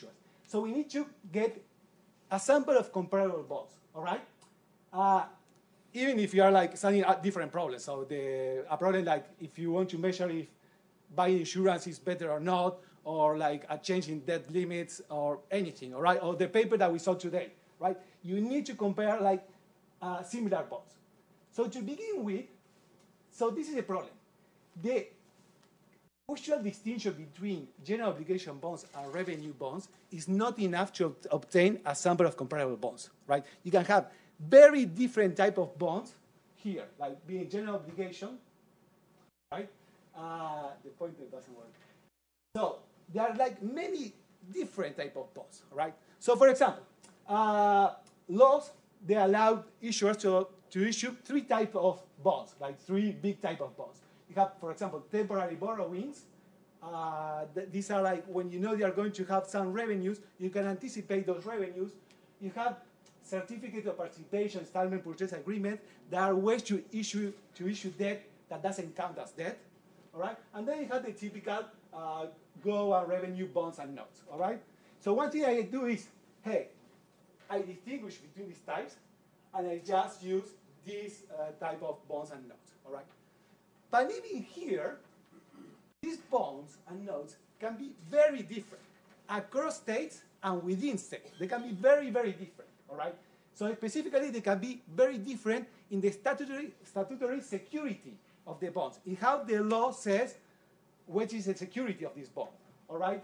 So we need to get a sample of comparable bonds, all right? Even if you are like studying different problems. So a problem like if you want to measure if buying insurance is better or not, or like a change in debt limits or anything, all right? Or the paper that we saw today, right? You need to compare like similar bonds. So to begin with, so this is a problem. The usual distinction between general obligation bonds and revenue bonds is not enough to obtain a sample of comparable bonds, right? You can have very different type of bonds here, like being general obligation, right? The pointer doesn't work. So there are like many different type of bonds, right? So for example, laws, they allow issuers to issue three types of bonds, like three big type of bonds. You have, for example, temporary borrowings. These are like when you know they are going to have some revenues, you can anticipate those revenues. You have certificate of participation, installment purchase agreement. There are ways to issue debt that doesn't count as debt, all right? And then you have the typical GO and revenue bonds and notes, all right? So one thing I do is, hey, I distinguish between these types, and I just use this type of bonds and notes, all right? But even here, these bonds and notes can be very different across states and within states. They can be very, very different, all right? So specifically, they can be very different in the statutory security of the bonds, in how the law says which is the security of this bond, all right?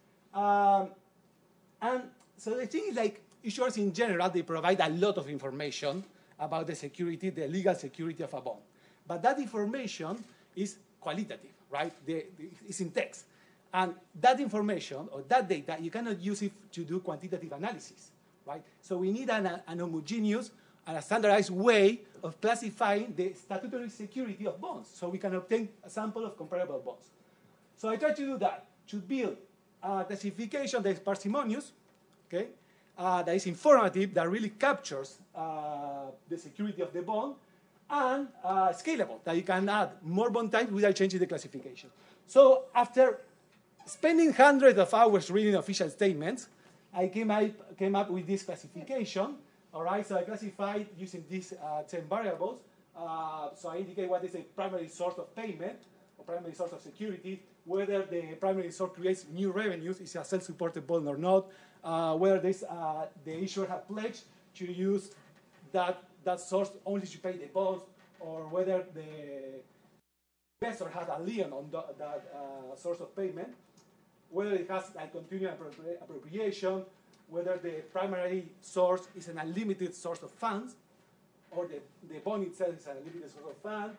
And so the thing is, like, issuers in general, they provide a lot of information about the security, the legal security of a bond. But that information is qualitative, right? It's in text. And that information, or that data, you cannot use it to do quantitative analysis, right? So we need an homogeneous and a standardized way of classifying the statutory security of bonds, so we can obtain a sample of comparable bonds. So I try to do that, to build a classification that is parsimonious, okay? That is informative, that really captures the security of the bond, and scalable, that you can add more bond types without changing the classification. So after spending hundreds of hours reading official statements, I came up with this classification, all right? So I classified using these 10 variables. So I indicate what is the primary source of payment, or primary source of security, whether the primary source creates new revenues, is a self-supported bond or not, whether the issuer has pledged to use that source only to pay the bonds, or whether the investor has a lien on that source of payment, whether it has like continuing appropriation, whether the primary source is an unlimited source of funds, or the bond itself is an unlimited source of funds.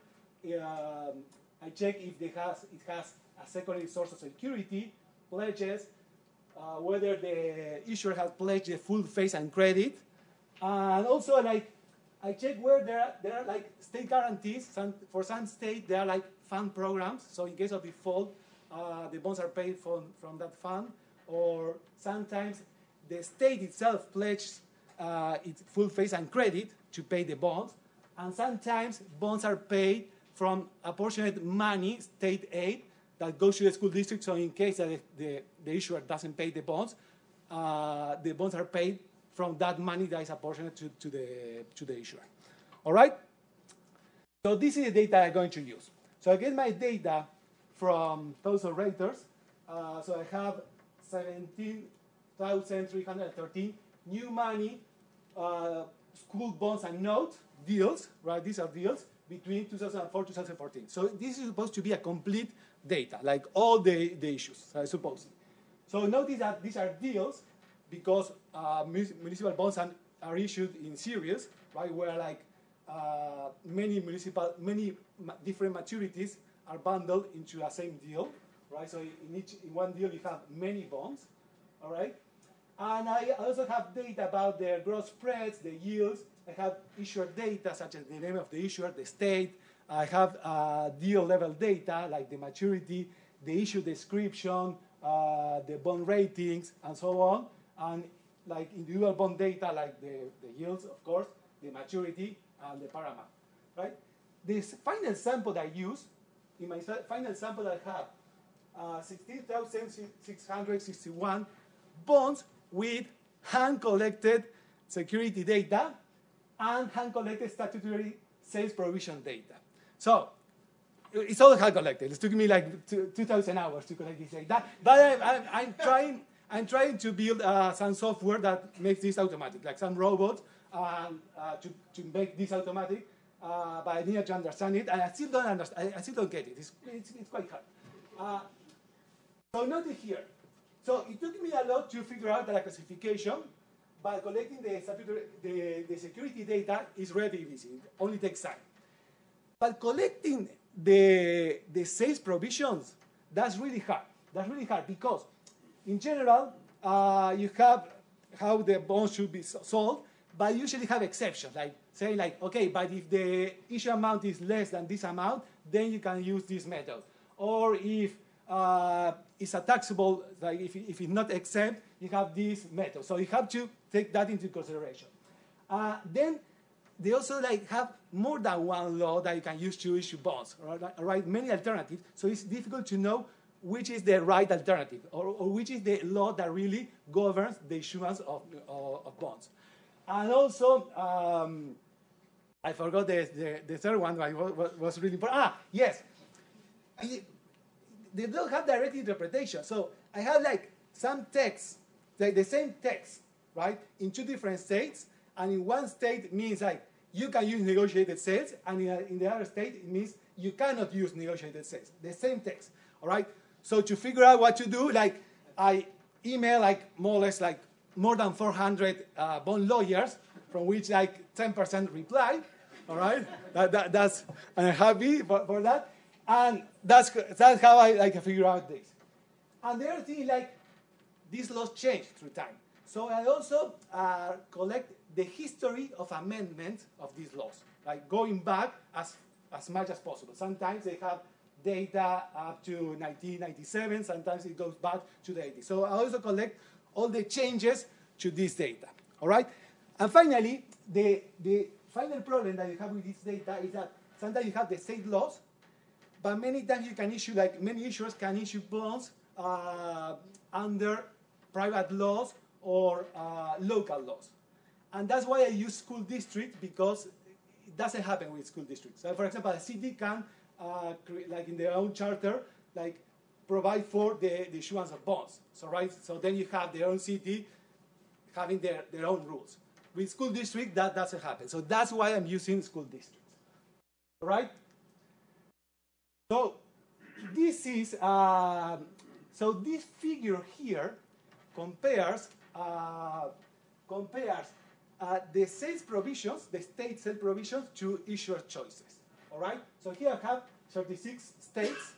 I check if it has a secondary source of security, pledges, whether the issuer has pledged the full face and credit, and also like I check where there are like state guarantees. For some states, there are like fund programs. So in case of default, the bonds are paid from that fund. Or sometimes the state itself pledges its full face and credit to pay the bonds. And sometimes bonds are paid from apportioned money, state aid, that goes to the school district. So in case that the issuer doesn't pay the bonds are paid from that money that is apportioned to the issuer. All right? So this is the data I'm going to use. So I get my data from Thomson Reuters. So I have 17,313 new money school bonds and notes deals, right? These are deals between 2004 2014. So this is supposed to be a complete data, like all the issues, I suppose. So notice that these are deals because municipal bonds are issued in series, right? Where like many different maturities are bundled into a same deal, right? So in one deal you have many bonds, all right? And I also have data about their gross spreads, the yields. I have issuer data such as the name of the issuer, the state. I have deal level data like the maturity, the issue description, the bond ratings, and so on. And like individual bond data like the yields, of course, the maturity, and the par amount, right? This final sample that I use, in my final sample I have 16,661 bonds with hand-collected security data and hand-collected statutory sales provision data. So it's all hand-collected. It took me like 2,000 hours to collect this data. But I'm trying to build some software that makes this automatic, like some robots to make this automatic. But I needed to understand it, and I still don't understand. I still don't get it. It's quite hard. So notice here. So it took me a lot to figure out the classification, but collecting the security data is relatively easy. It only takes time. But collecting the sales provisions, that's really hard. That's really hard because, in general, you have how the bonds should be sold, but you usually have exceptions, like saying like, okay, but if the issue amount is less than this amount, then you can use this method. Or if it's a taxable, like if it's not exempt, you have this method. So you have to take that into consideration. Then they also like have more than one law that you can use to issue bonds, right? Many alternatives. So it's difficult to know which is the right alternative or which is the law that really governs the issuance of bonds. And also, I forgot the third one was really important. Yes. They don't have direct interpretation. So I have like some text, like the same text, right, in two different states. And in one state means like you can use negotiated sales, and in the other state it means you cannot use negotiated sales. The same text, all right? So to figure out what to do, like I email like more or less like more than 400 bond lawyers, from which like 10% reply, all right? That's I'm happy for that. And that's how I like figure out this. And the other thing, like, these laws change through time. So I also collect the history of amendments of these laws, like going back as much as possible. Sometimes they have data up to 1997. Sometimes it goes back to the 80s. So I also collect all the changes to this data, all right? And finally, the final problem that you have with this data is that sometimes you have the state laws, but many times you can issue, like many issuers can issue bonds under private laws or local laws. And that's why I use school district, because it doesn't happen with school districts. So for example, a city can, like in their own charter, like provide for the issuance of bonds. So right, so then you have their own city having their own rules. With school district, that doesn't happen. So that's why I'm using school districts. All right? So this is, so this figure here compares the sales provisions, the state sales provisions, to issuer choices. All right? So here I have 36 states,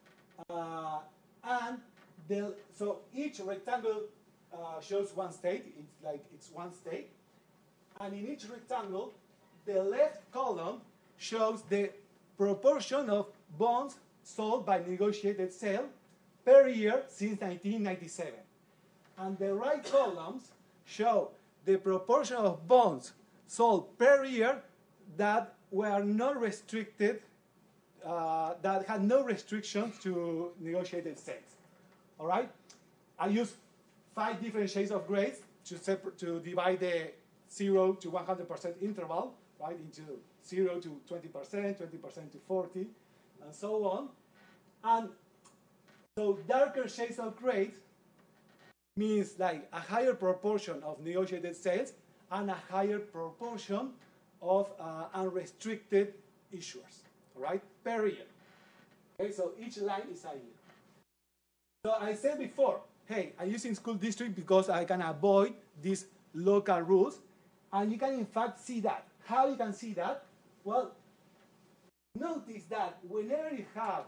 and so each rectangle shows one state. It's like it's one state, and in each rectangle, the left column shows the proportion of bonds sold by negotiated sale per year since 1997. And the right columns show the proportion of bonds sold per year that were not restricted, that had no restrictions to negotiated sales. All right? I use 5 different shades of grays to divide the 0 to 100% interval, right, into 0 to 20%, 20% to 40%, and so on. And so darker shades of gray means like a higher proportion of negotiated sales and a higher proportion of unrestricted issuers, all right, per year. Okay, so each line is a year. So I said before, hey, I'm using school district because I can avoid these local rules, and you can in fact see that. How you can see that? Well, notice that whenever you have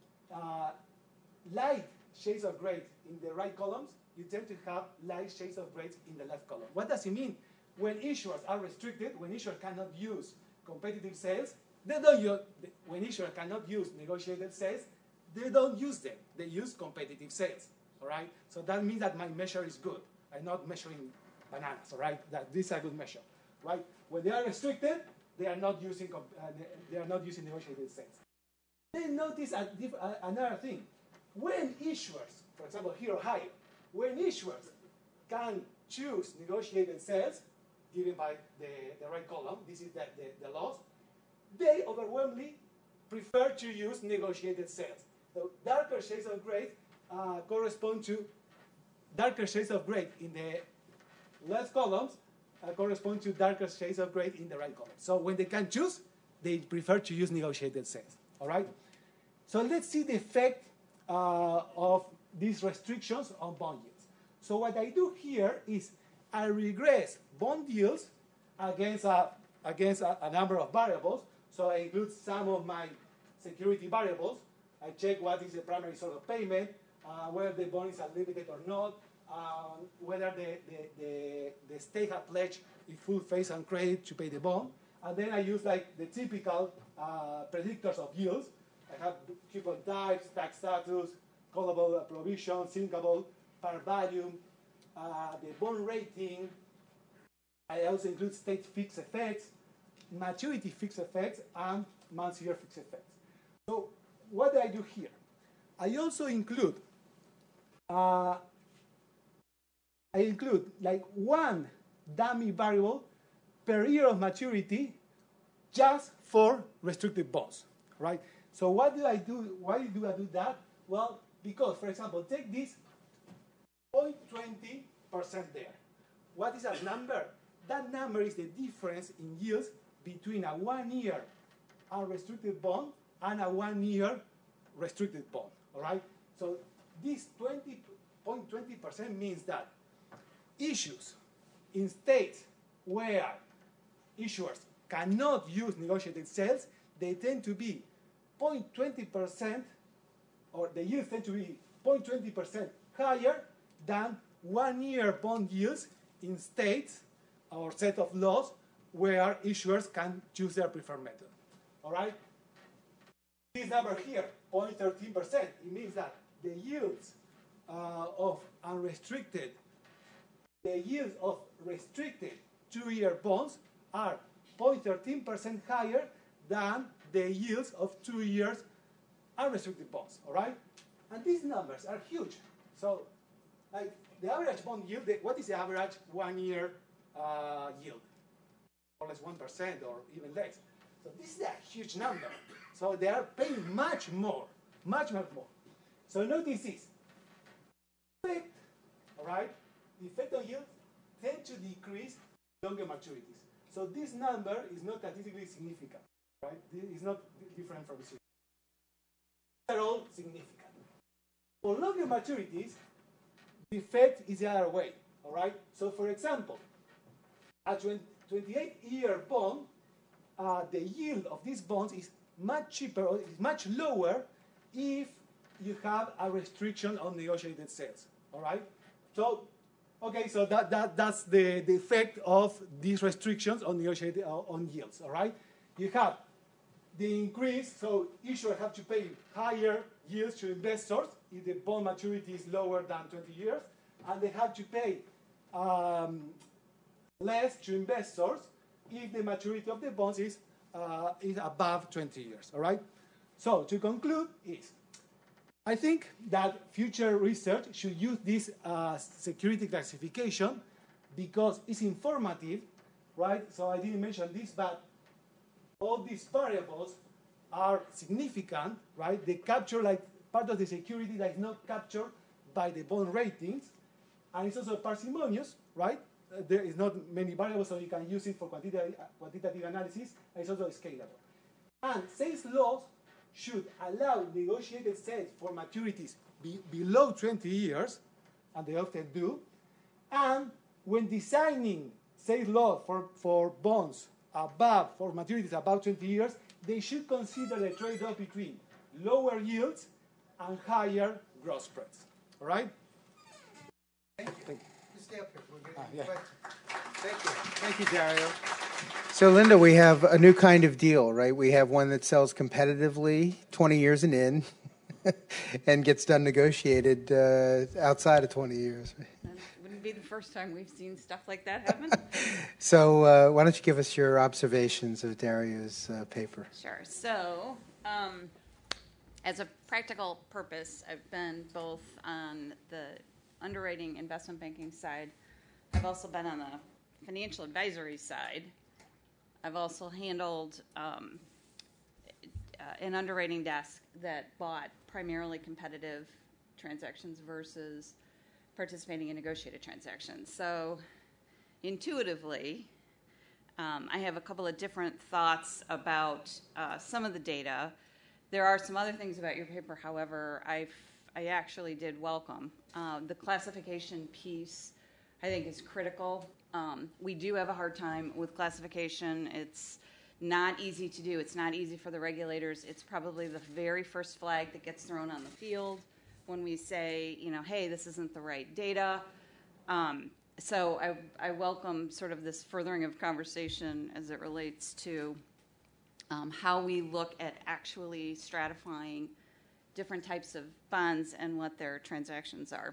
light shades of gray in the right columns, you tend to have light shades of gray in the left column. What does it mean? When issuers are restricted, when issuers cannot use competitive sales, they don't use, when issuers cannot use negotiated sales, they don't use them. They use competitive sales, all right? So that means that my measure is good. I'm not measuring bananas, all right? That this is a good measure, right? When they are restricted, they are not using negotiated sales. Then notice another thing. When issuers, for example, here Ohio, when issuers can choose negotiated sales, given by the right column, this is the loss, they overwhelmingly prefer to use negotiated sales. So darker shades of gray correspond to darker shades of gray in the left columns correspond to darker shades of gray in the right column. So when they can choose, they prefer to use negotiated sales. All right? So let's see the effect of these restrictions on bond yields. So what I do here is I regress bond yields against a number of variables. So I include some of my security variables. I check what is the primary source of payment, whether the bond is unlimited or not, whether the state has pledged in full face and credit to pay the bond. And then I use like the typical predictors of yields. I have coupon types, tax status, callable provision, sinkable, par value, the bond rating. I also include state fixed effects, maturity fixed effects, and month-year fixed effects. So what do I do here? I also include like one dummy variable per year of maturity just for restricted bonds, right? So what do I do? Why do I do that? Well, because, for example, take this 0.20% there. What is that number? That number is the difference in yields between a 1-year unrestricted bond and a 1-year restricted bond, all right? So this 20.20% means that issues in states where issuers cannot use negotiated sales, they tend to be 0.20%, or the yields tend to be 0.20% higher than 1-year bond yields in states or set of laws where issuers can choose their preferred method. All right? This number here, 0.13%, it means that the yields of unrestricted, the yields of restricted 2-year bonds are 0.13% higher than the yields of 2 years unrestricted bonds, all right? And these numbers are huge. So, like the average bond yield, what is the average 1-year yield? More or less 1% or even less. So this is a huge number. So they are paying much more, much more. So notice this. Effect, all right? The effect on yield tend to decrease longer maturities. So this number is not statistically significant, right? It's not different from zero. They're all significant. For longer maturities, the effect is the other way, all right? So for example, a 28-year bond, the yield of these bonds is much cheaper, or is much lower if you have a restriction on negotiated sales, all right? So, okay, so that's the effect of these restrictions on negotiated on yields, all right? You have the increase, so issuers have to pay higher yields to investors if the bond maturity is lower than 20 years, and they have to pay less to investors if the maturity of the bonds is above 20 years, all right? So to conclude is, I think that future research should use this security classification because it's informative, right? So I didn't mention this, but all these variables are significant, right? They capture like part of the security that is not captured by the bond ratings, and it's also parsimonious, right? There is not many variables, so you can use it for quantitative analysis, and it's also scalable. And sales laws should allow negotiated sales for maturities below 20 years, and they often do. And when designing sales law for bonds for maturities above 20 years, they should consider the trade-off between lower yields and higher gross spreads. All right? Thank you. Thank you. Just stay up here. We're getting yeah. questions. Thank you. Thank you, Dario. So, Linda, we have a new kind of deal, right? We have one that sells competitively 20 years and in and gets done negotiated outside of 20 years. Wouldn't be the first time we've seen stuff like that happen. So why don't you give us your observations of Dario's paper? Sure. So as a practical purpose, I've been both on the underwriting investment banking side. I've also been on the financial advisory side. I've also handled an underwriting desk that bought primarily competitive transactions versus participating in negotiated transactions. So intuitively, I have a couple of different thoughts about some of the data. There are some other things about your paper, however, I actually did welcome. The classification piece, I think, is critical. We do have a hard time with classification. It's not easy to do. It's not easy for the regulators. It's probably the very first flag that gets thrown on the field when we say, hey, this isn't the right data. So I welcome sort of this furthering of conversation as it relates to how we look at actually stratifying different types of bonds and what their transactions are.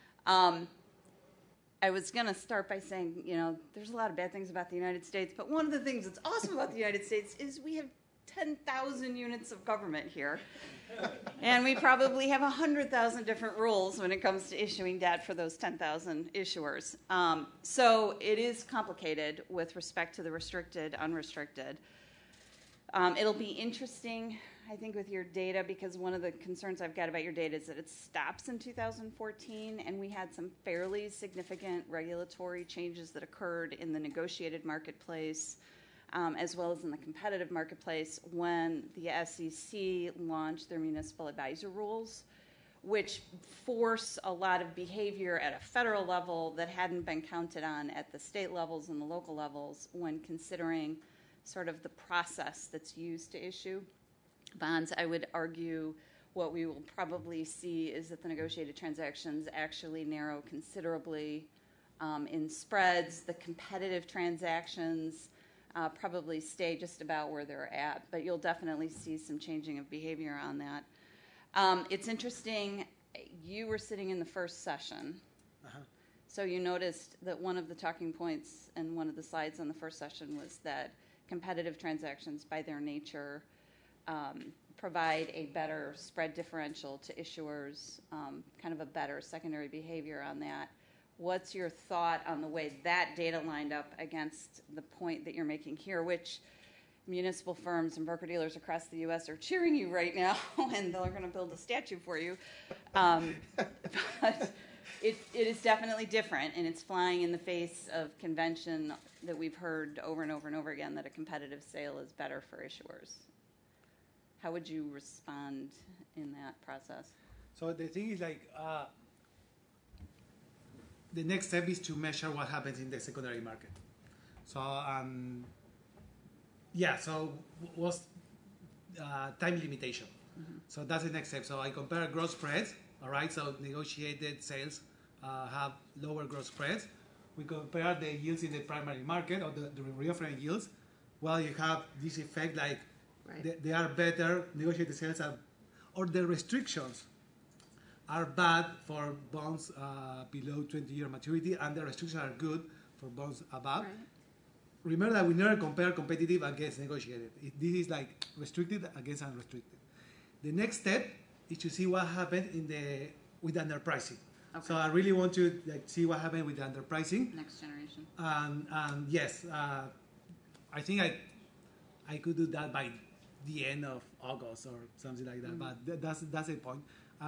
I was going to start by saying, there's a lot of bad things about the United States, but one of the things that's awesome about the United States is we have 10,000 units of government here, and we probably have 100,000 different rules when it comes to issuing debt for those 10,000 issuers. So it is complicated with respect to the restricted, unrestricted. It'll be interesting, I think, with your data, because one of the concerns I've got about your data is that it stops in 2014, and we had some fairly significant regulatory changes that occurred in the negotiated marketplace, as well as in the competitive marketplace when the SEC launched their municipal advisor rules, which force a lot of behavior at a federal level that hadn't been counted on at the state levels and the local levels when considering sort of the process that's used to issue bonds. I would argue what we will probably see is that the negotiated transactions actually narrow considerably in spreads. The competitive transactions probably stay just about where they're at, but you'll definitely see some changing of behavior on that. It's interesting, you were sitting in the first session, so you noticed that one of the talking points and one of the slides on the first session was that competitive transactions by their nature provide a better spread differential to issuers, kind of a better secondary behavior on that. What's your thought on the way that data lined up against the point that you're making here, which municipal firms and broker-dealers across the U.S. are cheering you right now, and they're going to build a statue for you. But it is definitely different, and it's flying in the face of convention that we've heard over and over and over again, that a competitive sale is better for issuers. How would you respond in that process? So the thing is the next step is to measure what happens in the secondary market. So so what's time limitation? Mm-hmm. So that's the next step. So I compare gross spreads, all right? So negotiated sales have lower gross spreads. We compare the yields in the primary market, or the reoffering yields. Well, you have this effect like they are better, negotiated sales are, or the restrictions are bad for bonds below 20-year maturity, and the restrictions are good for bonds above. Right. Remember that we never compare competitive against negotiated. This is like restricted against unrestricted. The next step is to see what happened with underpricing. Okay. So I really want to see what happened with the underpricing. Next generation. And yes, I think I could do that by the end of August or something like that. Mm-hmm. But that's a point.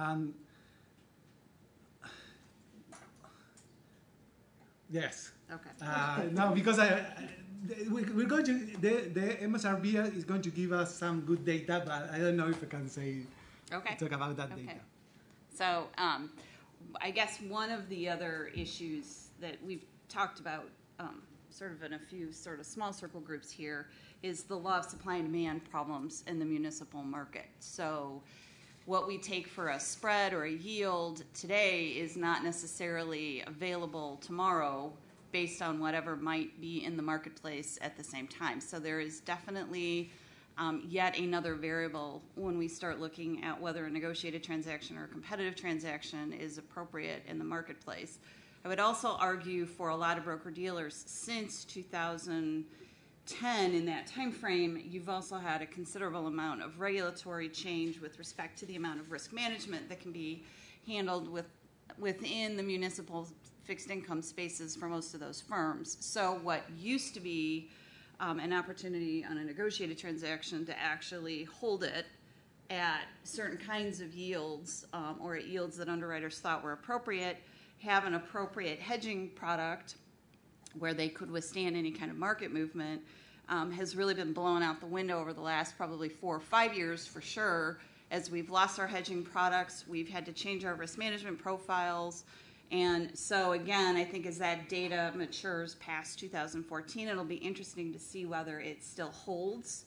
Yes. Okay. No, because we're going to the MSRB is going to give us some good data, but I don't know if I can talk about that data. So I guess one of the other issues that we've talked about sort of in a few sort of small circle groups here is the law of supply and demand problems in the municipal market. So what we take for a spread or a yield today is not necessarily available tomorrow based on whatever might be in the marketplace at the same time. So there is definitely yet another variable when we start looking at whether a negotiated transaction or a competitive transaction is appropriate in the marketplace. I would also argue for a lot of broker-dealers since 2010, in that time frame, you've also had a considerable amount of regulatory change with respect to the amount of risk management that can be handled with within the municipal fixed income spaces for most of those firms. So what used to be an opportunity on a negotiated transaction to actually hold it at certain kinds of yields or at yields that underwriters thought were appropriate, have an appropriate hedging product where they could withstand any kind of market movement, has really been blown out the window over the last probably 4 or 5 years for sure. As we've lost our hedging products, we've had to change our risk management profiles. And so again, I think as that data matures past 2014, it'll be interesting to see whether it still holds.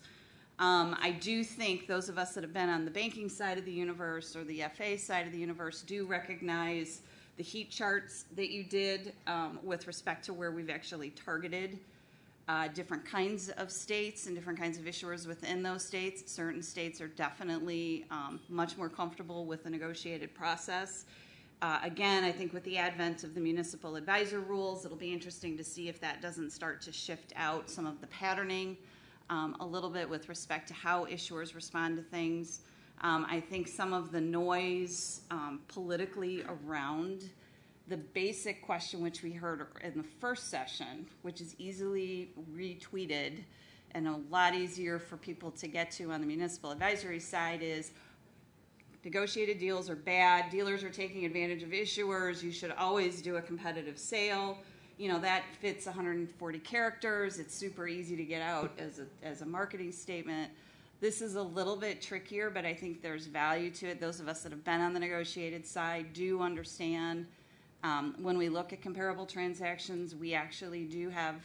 I do think those of us that have been on the banking side of the universe or the FA side of the universe do recognize the heat charts that you did with respect to where we've actually targeted different kinds of states and different kinds of issuers within those states. Certain states are definitely much more comfortable with the negotiated process. Again, I think with the advent of the municipal advisor rules, it'll be interesting to see if that doesn't start to shift out some of the patterning a little bit with respect to how issuers respond to things. I think some of the noise politically around the basic question which we heard in the first session, which is easily retweeted and a lot easier for people to get to on the municipal advisory side, is negotiated deals are bad, dealers are taking advantage of issuers, you should always do a competitive sale. You know, that fits 140 characters, it's super easy to get out as a marketing statement. This is a little bit trickier, but I think there's value to it. Those of us that have been on the negotiated side do understand. When we look at comparable transactions, we actually do have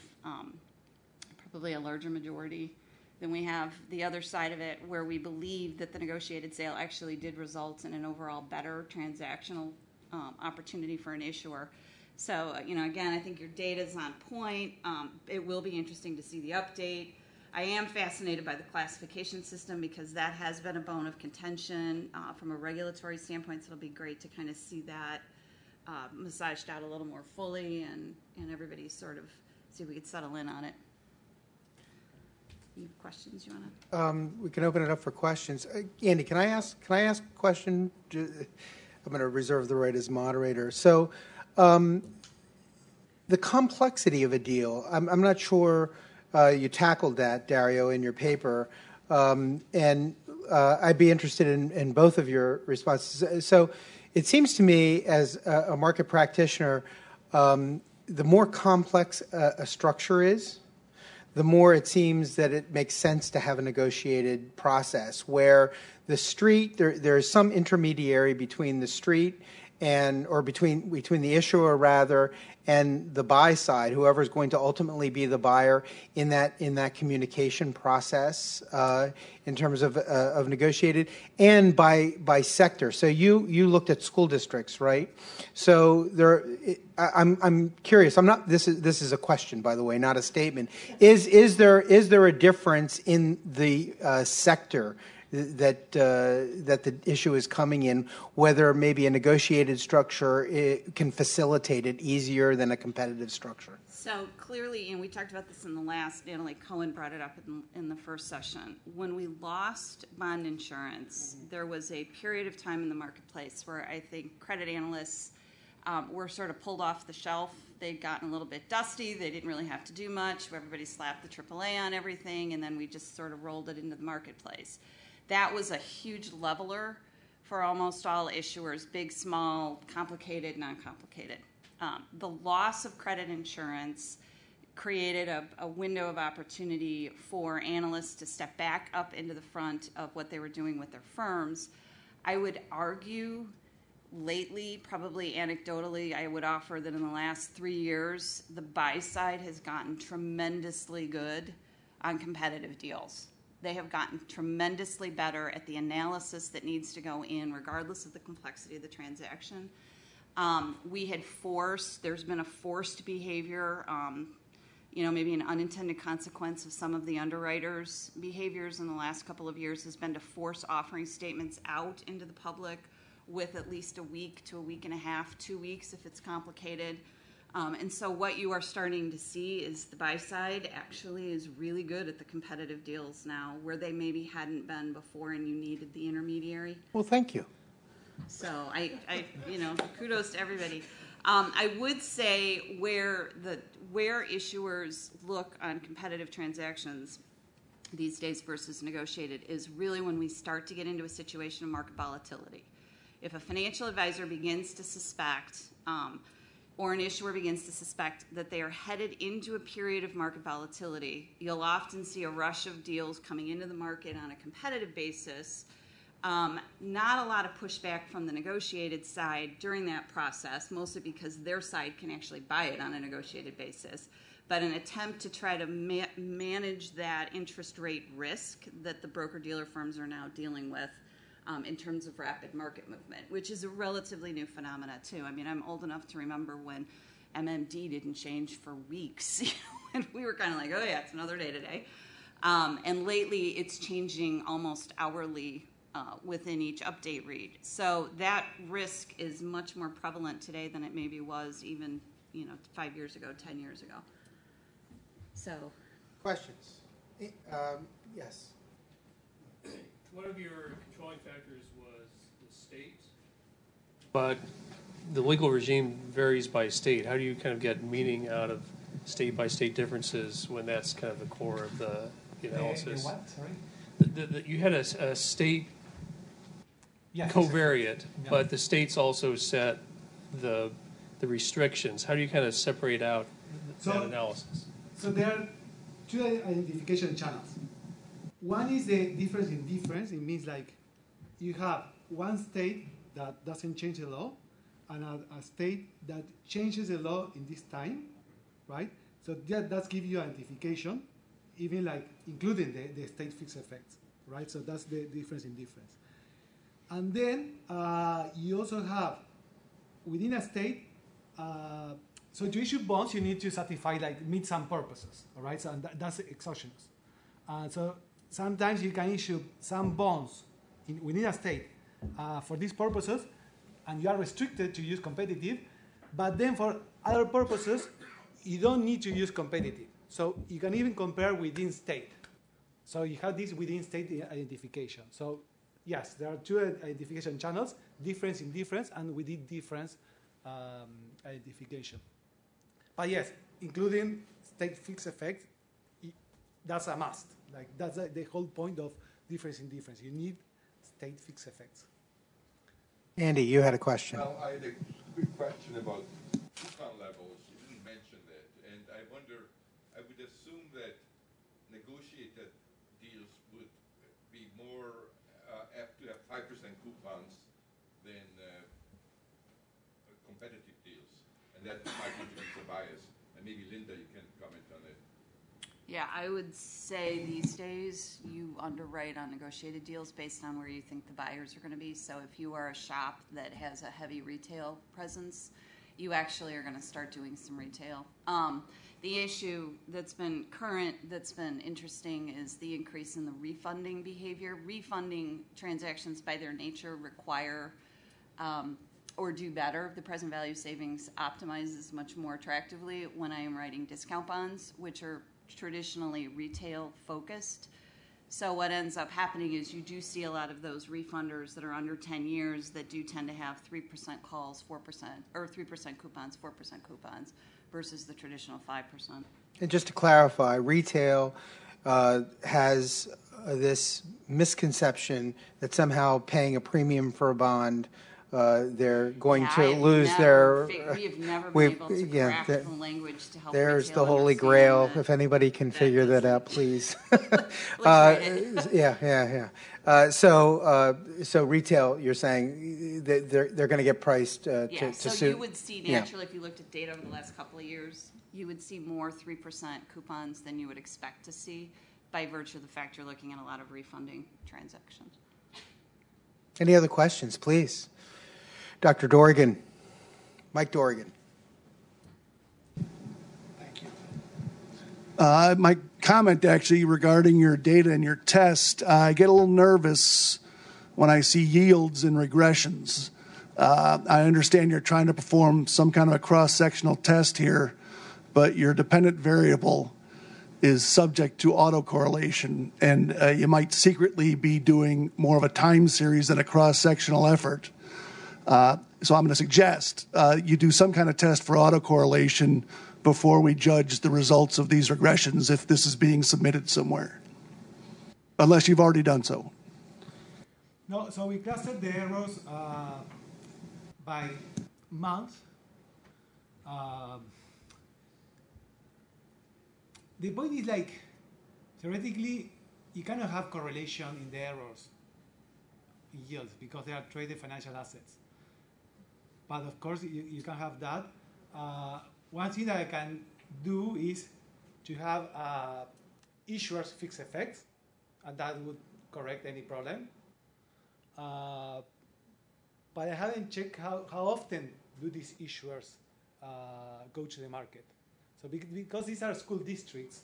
probably a larger majority than we have the other side of it, where we believe that the negotiated sale actually did result in an overall better transactional opportunity for an issuer. So, you know, again, I think your data is on point. It will be interesting to see the update. I am fascinated by the classification system because that has been a bone of contention from a regulatory standpoint, so it'll be great to kind of see that massaged out a little more fully and everybody sort of see if we could settle in on it. Any questions you want to? We can open it up for questions. Andy, can I ask a question? I'm going to reserve the right as moderator. So the complexity of a deal, I'm not sure you tackled that, Dario, in your paper. And I'd be interested in both of your responses. So it seems to me as a market practitioner, the more complex a structure is, the more it seems that it makes sense to have a negotiated process where the street, there is some intermediary between the street or between the issuer rather and the buy side, whoever is going to ultimately be the buyer in that communication process in terms of negotiated, and by sector. So you looked at school districts, right? So I'm curious. This is a question, by the way, not a statement. Is there a difference in the sector that the issue is coming in, whether maybe a negotiated structure can facilitate it easier than a competitive structure? So clearly, and we talked about this in the last, Natalie Cohen brought it up in the first session, when we lost bond insurance, there was a period of time in the marketplace where I think credit analysts were sort of pulled off the shelf. They'd gotten a little bit dusty. They didn't really have to do much. Everybody slapped the AAA on everything, and then we just sort of rolled it into the marketplace. That was a huge leveler for almost all issuers, big, small, complicated, non-complicated. The loss of credit insurance created a window of opportunity for analysts to step back up into the front of what they were doing with their firms. I would argue lately, probably anecdotally, I would offer that in the last 3 years, the buy side has gotten tremendously good on competitive deals. They have gotten tremendously better at the analysis that needs to go in, regardless of the complexity of the transaction. There's been a forced behavior, maybe an unintended consequence of some of the underwriters' behaviors in the last couple of years has been to force offering statements out into the public with at least a week to a week and a half, 2 weeks if it's complicated. And so what you are starting to see is the buy side actually is really good at the competitive deals now, where they maybe hadn't been before and you needed the intermediary. Well, thank you. So kudos to everybody. I would say where issuers look on competitive transactions these days versus negotiated is really when we start to get into a situation of market volatility. If a financial advisor begins to suspect, or an issuer begins to suspect that they are headed into a period of market volatility, you'll often see a rush of deals coming into the market on a competitive basis. Not a lot of pushback from the negotiated side during that process, mostly because their side can actually buy it on a negotiated basis. But an attempt to try to manage that interest rate risk that the broker-dealer firms are now dealing with in terms of rapid market movement, which is a relatively new phenomena too. I mean, I'm old enough to remember when MMD didn't change for weeks, and we were kind of like, oh yeah, it's another day today. And lately, it's changing almost hourly within each update read. So that risk is much more prevalent today than it maybe was even 5 years ago, 10 years ago. So, questions? Yes. One of your controlling factors was the state, but the legal regime varies by state. How do you kind of get meaning out of state-by-state differences when that's kind of the core of the analysis? What? Sorry? You had a state Yes, covariate, yeah. but the states also set the restrictions. How do you kind of separate out that analysis? So there are two identification channels. One is the difference in difference. It means like you have one state that doesn't change the law and a state that changes the law in this time, right? So that does give you identification, even like including the state fixed effects, right? So that's the difference in difference. And then you also have within a state, so to issue bonds, you need to satisfy meet some purposes, all right? So that's exogenous. So sometimes you can issue some bonds within a state for these purposes, and you are restricted to use competitive. But then for other purposes, you don't need to use competitive. So you can even compare within state. So you have this within state identification. So yes, there are two identification channels, difference in difference, and within difference identification. But yes, including state fixed effect, that's a must. Like that's the whole point of difference in difference. You need state fixed effects. Andy, you had a question. Well, I had a quick question about coupon levels. You didn't mention that, and I wonder. I would assume that negotiated deals would be more apt to have 5% coupons than competitive deals, and that might introduce a bias. And maybe Linda, you can comment on it. yeah, I would say these days you underwrite on negotiated deals based on where you think the buyers are going to be. So if you are a shop that has a heavy retail presence, you actually are going to start doing some retail. The issue that's been interesting is the increase in the refunding behavior. Refunding transactions by their nature require or do better. The present value savings optimizes much more attractively when I am writing discount bonds, which are traditionally retail focused. So what ends up happening is you do see a lot of those refunders that are under 10 years that do tend to have 3% calls, 4%, or 3% coupons, 4% coupons, versus the traditional 5%. And just to clarify, retail has this misconception that somehow paying a premium for a bond, they're going to lose their. We have never been able to craft the language to help. There's the Holy Grail. If anybody can figure that out, please. Yeah. So retail, you're saying that they're going to get priced to so suit. you would see naturally if you looked at data over the last couple of years, you would see more 3% coupons than you would expect to see by virtue of the fact you're looking at a lot of refunding transactions. Any other questions, please? Dr. Dorrigan, Mike Dorrigan. Thank you. My comment actually regarding your data and your test, I get a little nervous when I see yields and regressions. I understand you're trying to perform some kind of a cross-sectional test here, but your dependent variable is subject to autocorrelation, and you might secretly be doing more of a time series than a cross-sectional effort. So I'm going to suggest you do some kind of test for autocorrelation before we judge the results of these regressions if this is being submitted somewhere, unless you've already done so. No, so we clustered the errors by month. The point is, like, theoretically, you cannot have correlation in the errors in yields because they are traded financial assets. But of course, you can have that. One thing that I can do is to have issuers fixed effects, and that would correct any problem. But I haven't checked how often do these issuers go to the market. So because these are school districts,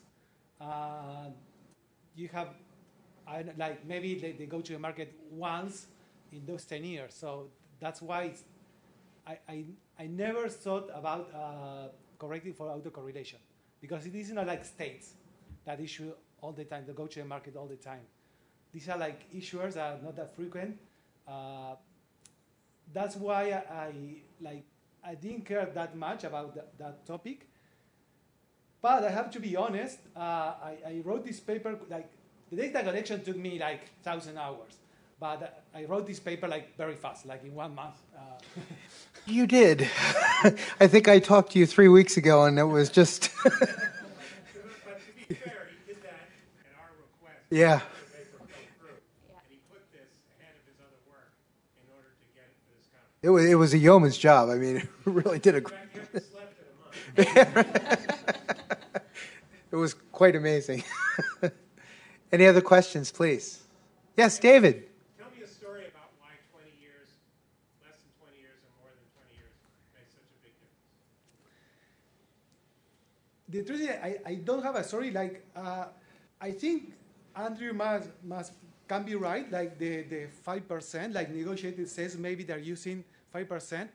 you have, like, maybe they go to the market once in those 10 years. So that's why I never thought about correcting for autocorrelation, because it is not like states that issue all the time, they go to the market all the time. These are like issuers that are not that frequent. That's why I didn't care that much about that topic. But I have to be honest, I wrote this paper, like, the data collection took me like 1,000 hours. But I wrote this paper like very fast, like in 1 month. You did. I think I talked to you 3 weeks ago, and it was just... But to be fair, he did that at our request. Yeah. The paper fell through. Yeah. And he put this ahead of his other work in order to get it for this conference. It was a yeoman's job. I mean, it really did a... In fact, you haven't slept in a month. It was quite amazing. Any other questions, please? Yes, David. Tell me a story about why 20 years, less than 20 years, or more than 20 years makes such a big difference. The truth is, I don't have a story. Like, I think Andrew can be right. Like the 5%, like negotiated says, maybe they're using 5%.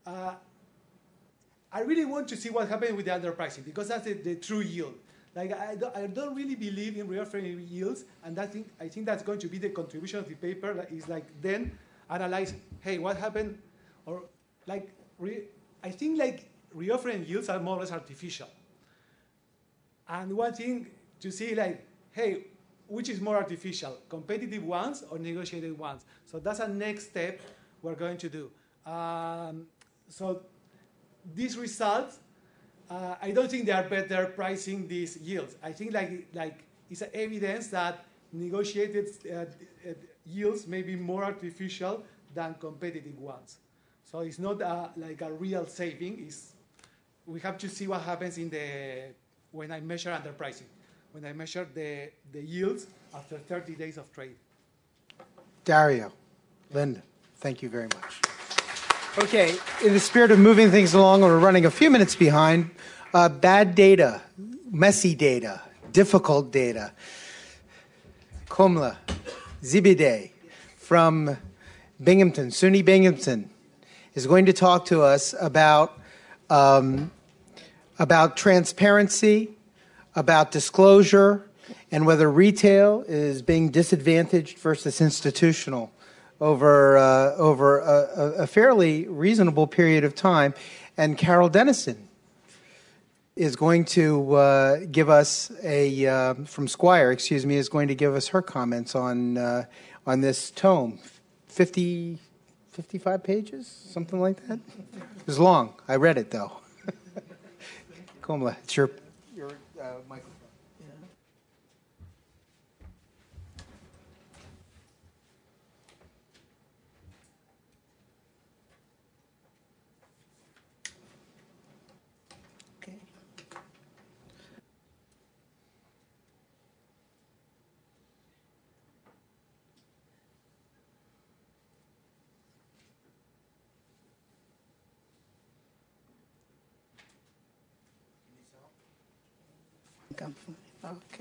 I really want to see what happens with the underpricing, because that's the true yield. Like, I don't really believe in reoffering yields, and I think that's going to be the contribution of the paper. Like, is like then analyze, hey, what happened, or like I think like reoffering yields are more or less artificial. And one thing to see, like, hey, which is more artificial, competitive ones or negotiated ones? So that's a next step we're going to do. So these results, I don't think they are better pricing these yields. I think like it's evidence that negotiated yields may be more artificial than competitive ones. So it's not like a real saving. We have to see what happens when I measure underpricing, when I measure the yields after 30 days of trade. Dario, Linda, thank you very much. Okay, in the spirit of moving things along, we're running a few minutes behind. Bad data, messy data, difficult data. Komla Zibide from Binghamton, SUNY Binghamton, is going to talk to us about transparency, about disclosure, and whether retail is being disadvantaged versus institutional over a fairly reasonable period of time. And Carol Dennison is going to give us from Squire, is going to give us her comments on this tome. 55 pages, something like that. It was long. I read it though. Komla, it's your microphone. Okay.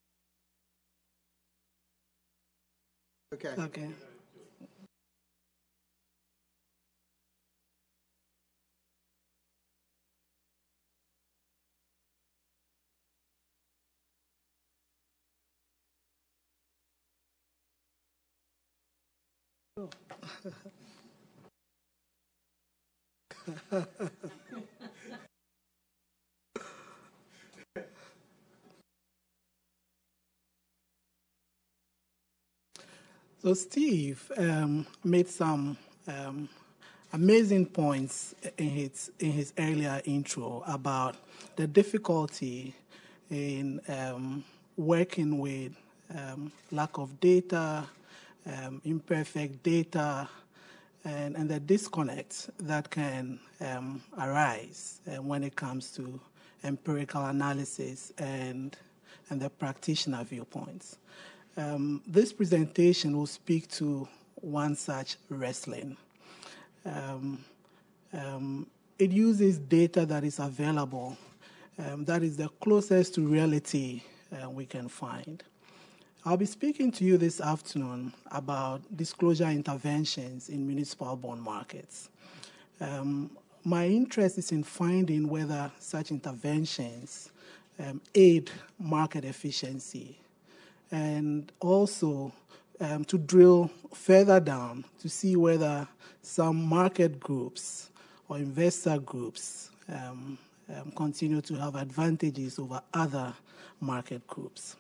Okay. So Steve made some amazing points in his earlier intro about the difficulty in working with lack of data, imperfect data, and the disconnect that can arise when it comes to empirical analysis and the practitioner viewpoints. This presentation will speak to one such wrestling. It uses data that is available, that is the closest to reality we can find. I'll be speaking to you this afternoon about disclosure interventions in municipal bond markets. My interest is in finding whether such interventions aid market efficiency, and also to drill further down to see whether some market groups or investor groups continue to have advantages over other market groups.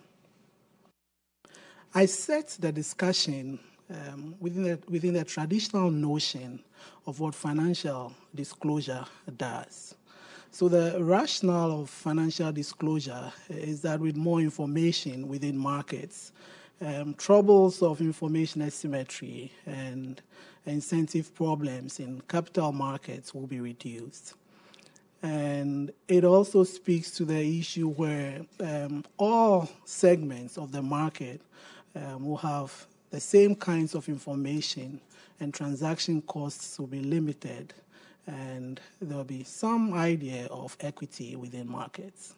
I set the discussion within the traditional notion of what financial disclosure does. So the rationale of financial disclosure is that with more information within markets, troubles of information asymmetry and incentive problems in capital markets will be reduced. And it also speaks to the issue where all segments of the market will have the same kinds of information, and transaction costs will be limited, and there will be some idea of equity within markets.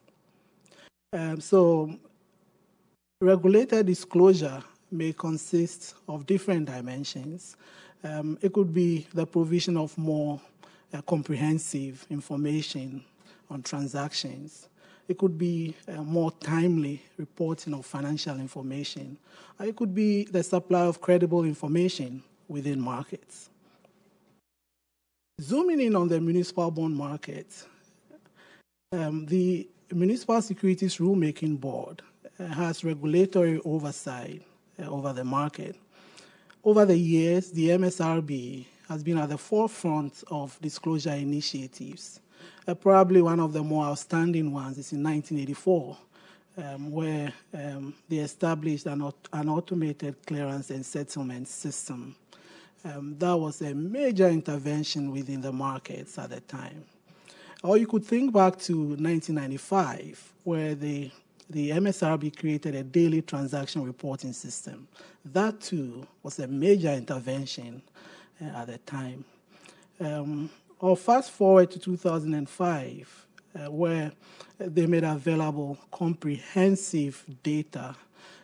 So regulated disclosure may consist of different dimensions. It could be the provision of more comprehensive information on transactions. It could be more timely reporting of financial information. It could be the supply of credible information within markets. Zooming in on the municipal bond market, the Municipal Securities Rulemaking Board has regulatory oversight over the market. Over the years, the MSRB has been at the forefront of disclosure initiatives. Probably one of the more outstanding ones is in 1984, where they established an automated clearance and settlement system. That was a major intervention within the markets at the time. Or you could think back to 1995, where the MSRB created a daily transaction reporting system. That, too, was a major intervention at the time. Or fast forward to 2005, where they made available comprehensive data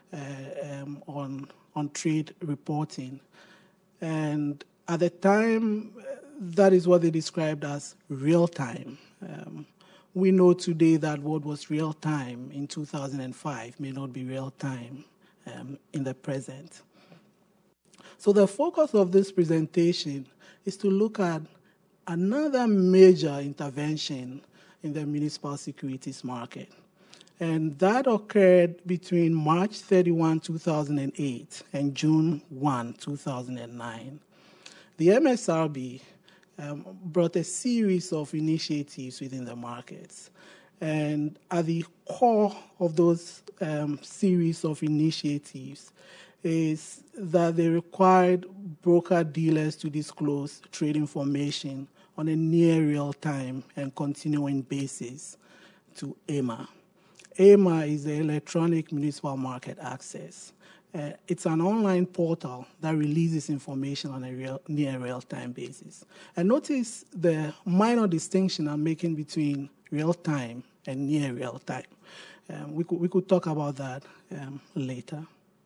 on trade reporting. And at the time, that is what they described as real time. We know today that what was real time in 2005 may not be real time in the present. So the focus of this presentation is to look at another major intervention in the municipal securities market. And that occurred between March 31, 2008 and June 1, 2009. The MSRB brought a series of initiatives within the markets. And at the core of those series of initiatives is that they required broker-dealers to disclose trade information on a near real-time and continuing basis to EMA. EMA is the Electronic Municipal Market Access. It's an online portal that releases information on a near real-time basis. And notice the minor distinction I'm making between real-time and near real-time. We could talk about that later.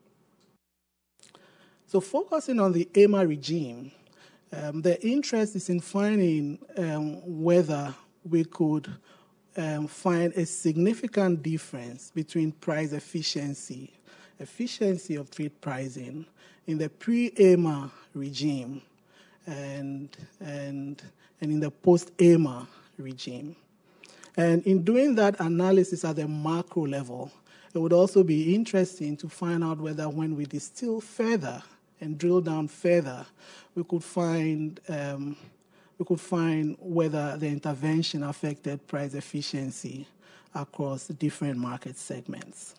So focusing on the EMA regime, the interest is in finding whether we could find a significant difference between price efficiency of trade pricing, in the pre-AMA regime and in the post-AMA regime. And in doing that analysis at the macro level, it would also be interesting to find out whether when we distill further and drill down further, we could find whether the intervention affected price efficiency across different market segments.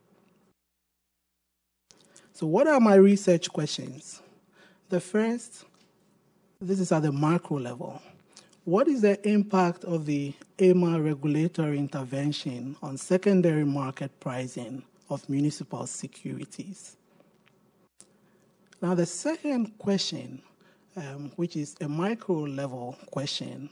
So what are my research questions? The first, this is at the macro level. What is the impact of the AMA regulatory intervention on secondary market pricing of municipal securities? Now, the second question, which is a micro-level question,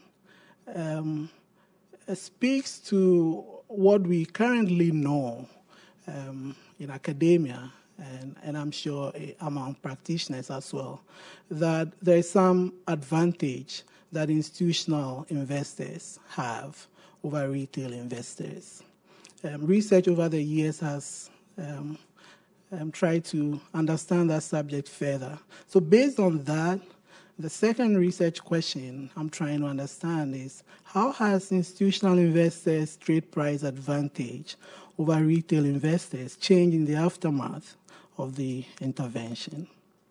speaks to what we currently know in academia, and I'm sure among practitioners as well, that there is some advantage that institutional investors have over retail investors. Research over the years has tried to understand that subject further. So based on that, the second research question I'm trying to understand is, how has institutional investors' trade price advantage over retail investors changed in the aftermath of the intervention?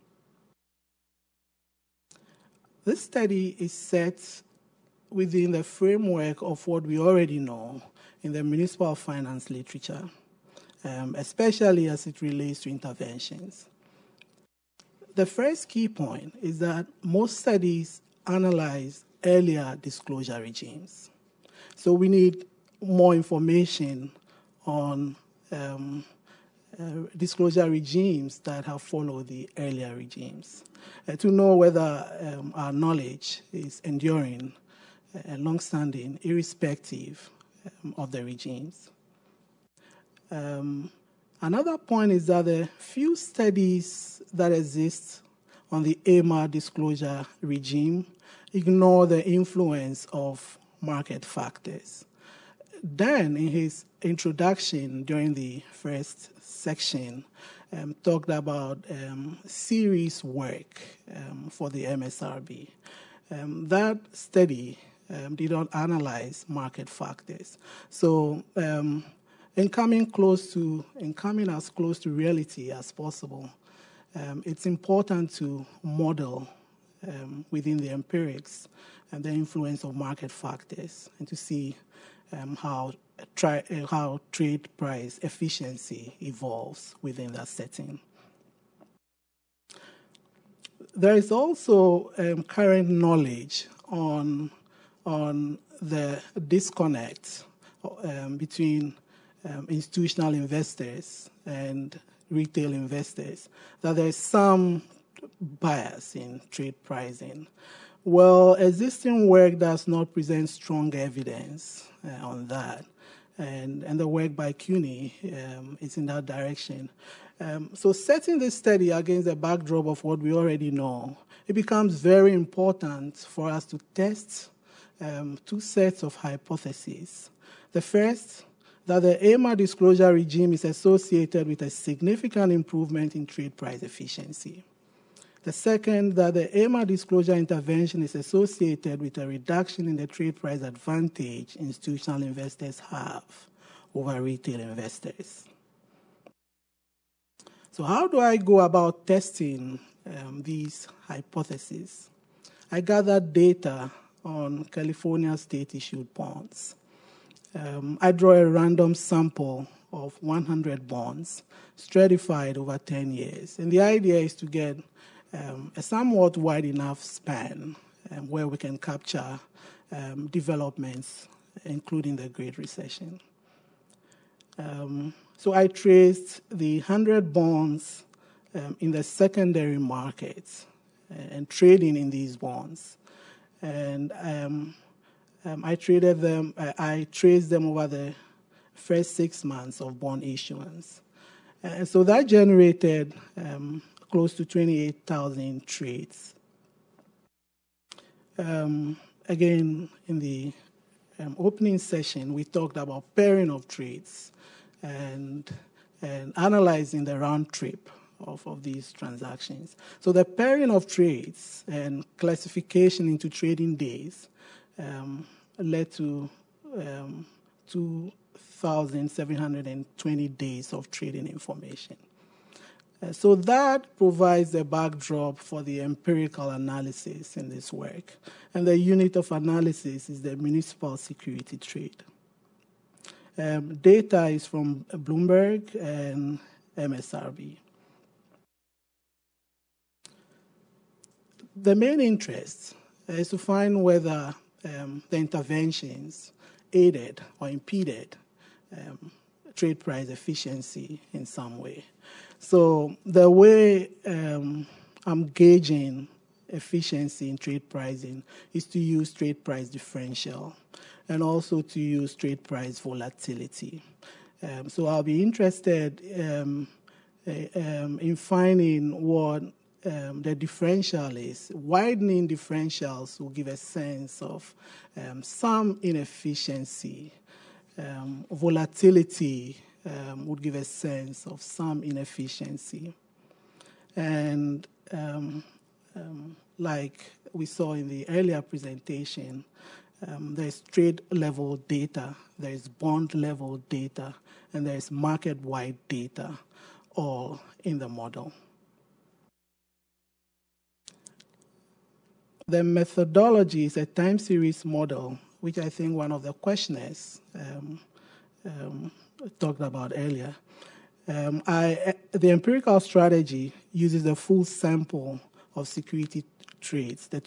This study is set within the framework of what we already know in the municipal finance literature, especially as it relates to interventions. The first key point is that most studies analyze earlier disclosure regimes. So we need more information on disclosure regimes that have followed the earlier regimes to know whether our knowledge is enduring and long-standing, irrespective of the regimes. Another point is that the few studies that exist on the AMA disclosure regime ignore the influence of market factors. Dan, in his introduction during the first section, talked about series work for the MSRB. That study did not analyze market factors. So in coming as close to reality as possible, it's important to model within the empirics and the influence of market factors and to see how trade price efficiency evolves within that setting. There is also current knowledge on the disconnect between institutional investors and retail investors, that there is some bias in trade pricing. Well, existing work does not present strong evidence on that, and the work by CUNY is in that direction. So setting this study against the backdrop of what we already know, it becomes very important for us to test two sets of hypotheses. The first, that the AMA disclosure regime is associated with a significant improvement in trade price efficiency. The second, that the AMA disclosure intervention is associated with a reduction in the trade price advantage institutional investors have over retail investors. So how do I go about testing these hypotheses? I gathered data on California state-issued bonds. I draw a random sample of 100 bonds stratified over 10 years. And the idea is to get a somewhat wide enough span where we can capture developments, including the Great Recession. So I traced the 100 bonds in the secondary markets and trading in these bonds. And I traced them over the first 6 months of bond issuance. And so that generated close to 28,000 trades. Again, in the opening session, we talked about pairing of trades and analyzing the round trip of these transactions. So the pairing of trades and classification into trading days led to 2,720 days of trading information. So that provides the backdrop for the empirical analysis in this work. And the unit of analysis is the municipal security trade. Data is from Bloomberg and MSRB. The main interest is to find whether the interventions aided or impeded trade price efficiency in some way. So the way I'm gauging efficiency in trade pricing is to use trade price differential and also to use trade price volatility. So I'll be interested in finding what the differential is. Widening differentials will give a sense of some inefficiency. Volatility would give a sense of some inefficiency. And like we saw in the earlier presentation, there's trade-level data, there's bond-level data, and there's market-wide data, all in the model. The methodology is a time series model, which I think one of the questioners talked about earlier. The empirical strategy uses a full sample of security trades, the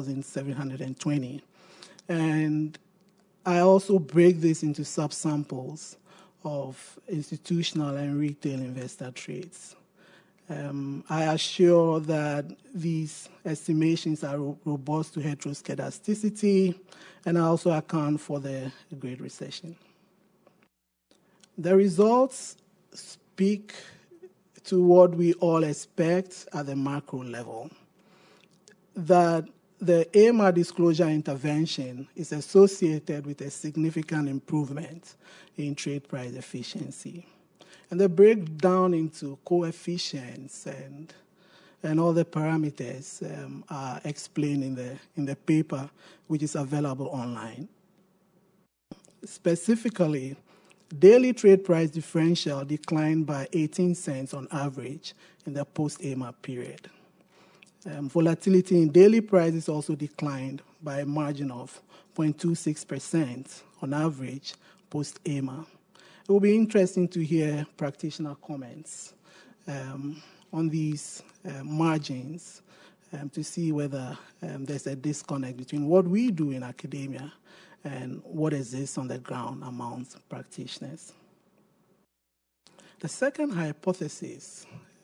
2,720. And I also break this into subsamples of institutional and retail investor trades. I assure that these estimations are robust to heteroscedasticity, and I also account for the Great Recession. The results speak to what we all expect at the macro level, that the AMR disclosure intervention is associated with a significant improvement in trade price efficiency. And they break down into coefficients and other parameters are explained in the paper, which is available online. Specifically, daily trade price differential declined by 18 cents on average in the post-AMR period. Volatility in daily prices also declined by a margin of 0.26% on average post-AMR. It will be interesting to hear practitioner comments on these margins to see whether there's a disconnect between what we do in academia and what exists on the ground amongst practitioners. The second hypothesis,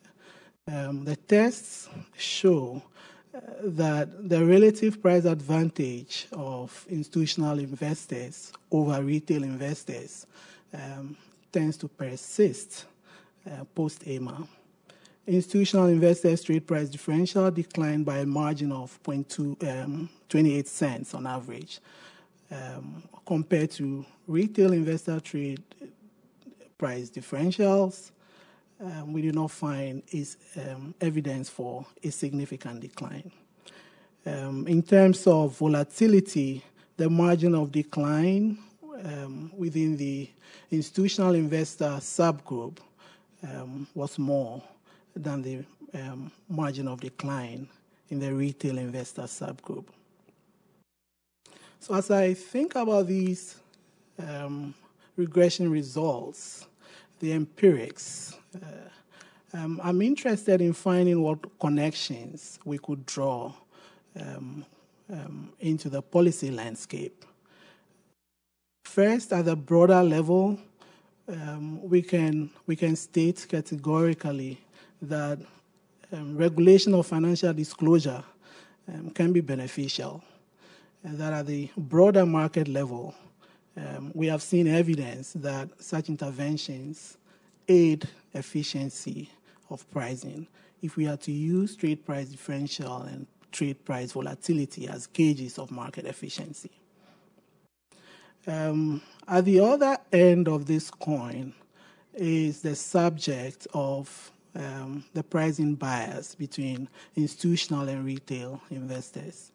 the tests show that the relative price advantage of institutional investors over retail investors tends to persist post-AMR. Institutional investors' trade price differential declined by a margin of 28 cents on average, compared to retail investor trade price differentials. We do not find evidence for a significant decline. In terms of volatility, the margin of decline within the institutional investor subgroup was more than the margin of decline in the retail investor subgroup. So as I think about these regression results, the empirics, I'm interested in finding what connections we could draw into the policy landscape. First, at the broader level, we can state categorically that regulation of financial disclosure can be beneficial, and that at the broader market level, we have seen evidence that such interventions aid efficiency of pricing if we are to use trade price differential and trade price volatility as gauges of market efficiency. At the other end of this coin is the subject of the pricing bias between institutional and retail investors.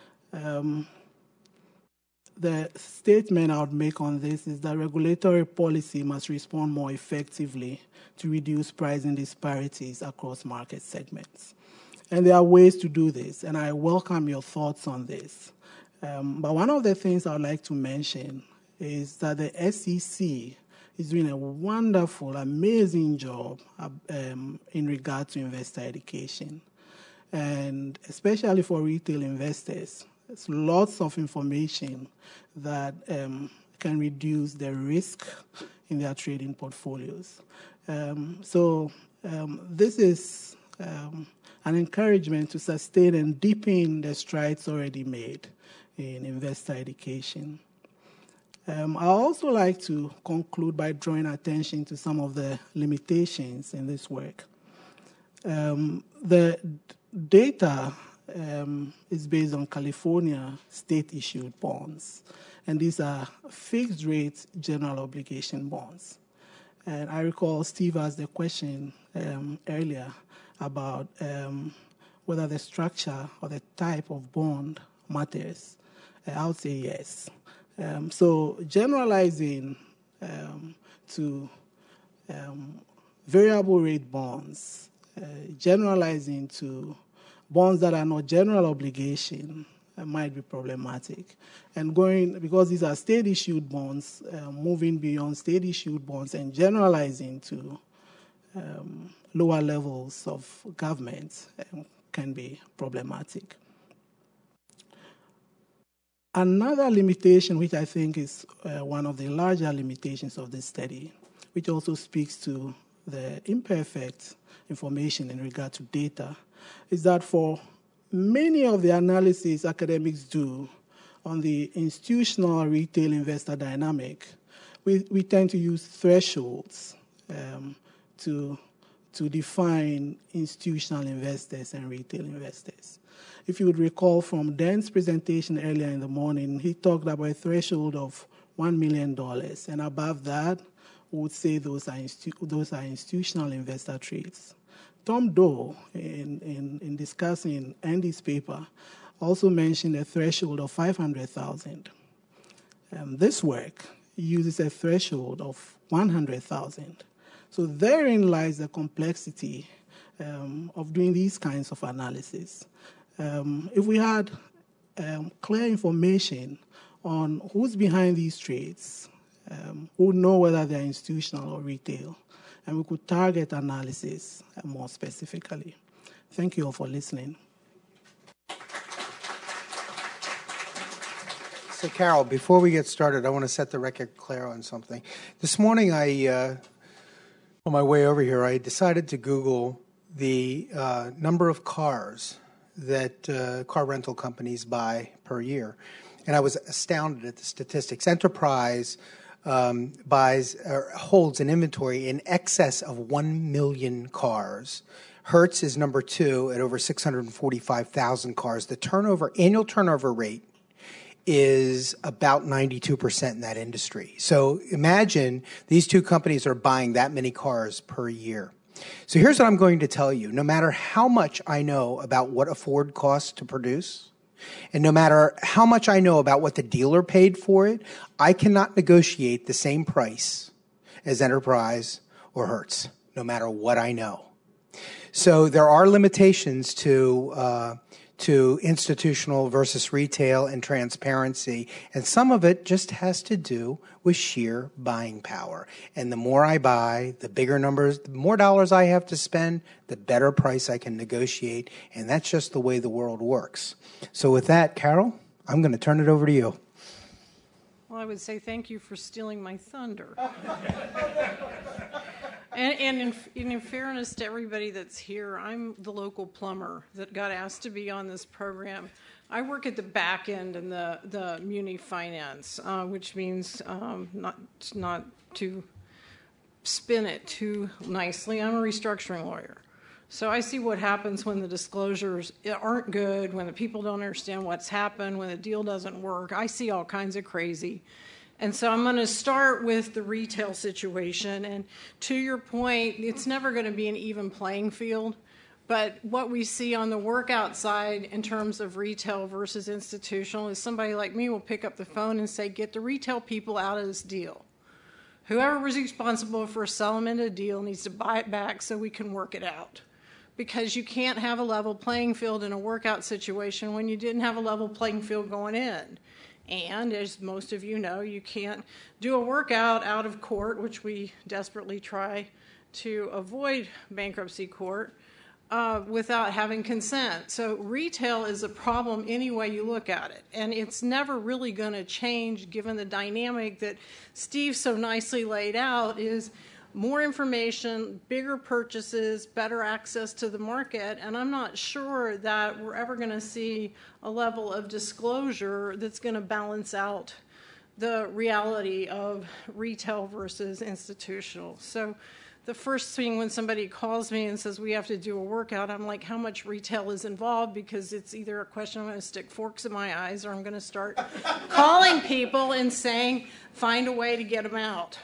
The statement I would make on this is that regulatory policy must respond more effectively to reduce pricing disparities across market segments. And there are ways to do this, and I welcome your thoughts on this. But one of the things I would like to mention is that the SEC is doing a wonderful, amazing job in regard to investor education. And especially for retail investors, there's lots of information that can reduce the risk in their trading portfolios. This is an encouragement to sustain and deepen the strides already made in investor education. I also like to conclude by drawing attention to some of the limitations in this work. The data is based on California state-issued bonds, and these are fixed-rate general obligation bonds. And I recall Steve asked the question earlier about whether the structure or the type of bond matters. I would say yes. So generalizing to variable rate bonds, generalizing to bonds that are not general obligation might be problematic. And because these are state-issued bonds, moving beyond state-issued bonds and generalizing to lower levels of government can be problematic. Another limitation, which I think is one of the larger limitations of this study, which also speaks to the imperfect information in regard to data, is that for many of the analyses academics do on the institutional retail investor dynamic, we tend to use thresholds to define institutional investors and retail investors. If you would recall from Dan's presentation earlier in the morning, he talked about a threshold of $1 million, and above that, we would say those are institutional investor trades. Tom Doe, in discussing Andy's paper, also mentioned a threshold of 500,000. This work uses a threshold of 100,000. So therein lies the complexity of doing these kinds of analysis. If we had clear information on who's behind these trades, who would know whether they're institutional or retail, and we could target analysis more specifically. Thank you all for listening. So, Carol, before we get started, I want to set the record clear on something. This morning, on my way over here, I decided to Google the number of cars that car rental companies buy per year, and I was astounded at the statistics. Enterprise buys or holds an inventory in excess of 1 million cars. Hertz is number 2 at over 645,000 cars. The annual turnover rate is about 92% in that industry. So imagine these two companies are buying that many cars per year. So here's what I'm going to tell you. No matter how much I know about what a Ford costs to produce, and no matter how much I know about what the dealer paid for it, I cannot negotiate the same price as Enterprise or Hertz, no matter what I know. So there are limitations to institutional versus retail and transparency, and some of it just has to do with sheer buying power. And the more I buy, the bigger numbers, the more dollars I have to spend, the better price I can negotiate, and that's just the way the world works. So with that, Carol, I'm going to turn it over to you. Well, I would say thank you for stealing my thunder. And in fairness to everybody that's here, I'm the local plumber that got asked to be on this program. I work at the back end in the muni finance, which means not to spin it too nicely. I'm a restructuring lawyer. So I see what happens when the disclosures aren't good, when the people don't understand what's happened, when the deal doesn't work. I see all kinds of crazy. And so I'm going to start with the retail situation. And to your point, it's never going to be an even playing field. But what we see on the workout side in terms of retail versus institutional is somebody like me will pick up the phone and say, get the retail people out of this deal. Whoever was responsible for selling a deal needs to buy it back so we can work it out. Because you can't have a level playing field in a workout situation when you didn't have a level playing field going in. And as most of you know, you can't do a workout out of court, which we desperately try to avoid bankruptcy court, without having consent. So retail is a problem any way you look at it. And it's never really going to change given the dynamic that Steve so nicely laid out is more information, bigger purchases, better access to the market. And I'm not sure that we're ever going to see a level of disclosure that's going to balance out the reality of retail versus institutional. So the first thing when somebody calls me and says we have to do a workout, I'm like, how much retail is involved? Because it's either a question I'm going to stick forks in my eyes or I'm going to start calling people and saying, find a way to get them out.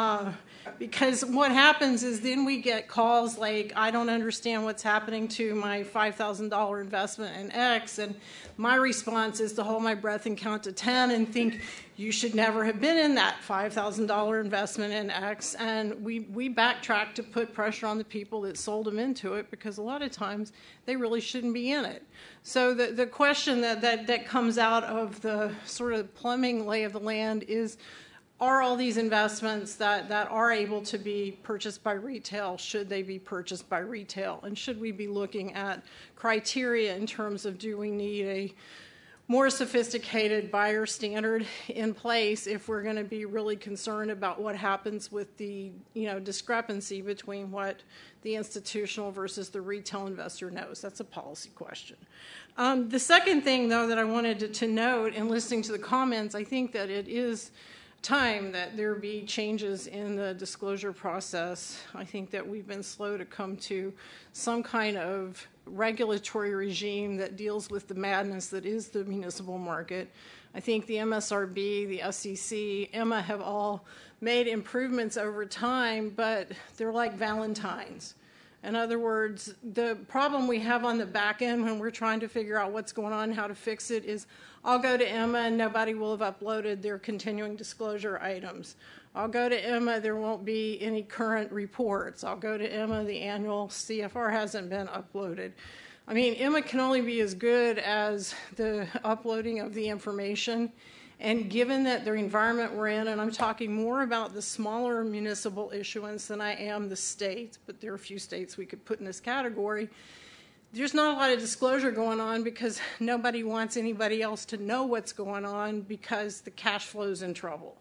Because what happens is then we get calls like, I don't understand what's happening to my $5,000 investment in X. And my response is to hold my breath and count to 10 and think you should never have been in that $5,000 investment in X. And we backtrack to put pressure on the people that sold them into it because a lot of times they really shouldn't be in it. So the question that comes out of the sort of plumbing lay of the land is, are all these investments that are able to be purchased by retail, should they be purchased by retail? And should we be looking at criteria in terms of do we need a more sophisticated buyer standard in place if we're going to be really concerned about what happens with the discrepancy between what the institutional versus the retail investor knows? That's a policy question. The second thing, though, that I wanted to note in listening to the comments, I think that it is time that there be changes in the disclosure process. I think that we've been slow to come to some kind of regulatory regime that deals with the madness that is the municipal market. I think the MSRB, the SEC, Emma have all made improvements over time, but they're like Valentines. In other words, the problem we have on the back end when we're trying to figure out what's going on, how to fix it, is I'll go to Emma and nobody will have uploaded their continuing disclosure items. I'll go to Emma, there won't be any current reports. I'll go to Emma, the annual CFR hasn't been uploaded. I mean, Emma can only be as good as the uploading of the information. And given that the environment we're in, and I'm talking more about the smaller municipal issuance than I am the states, but there are a few states we could put in this category, there's not a lot of disclosure going on because nobody wants anybody else to know what's going on because the cash flow's in trouble.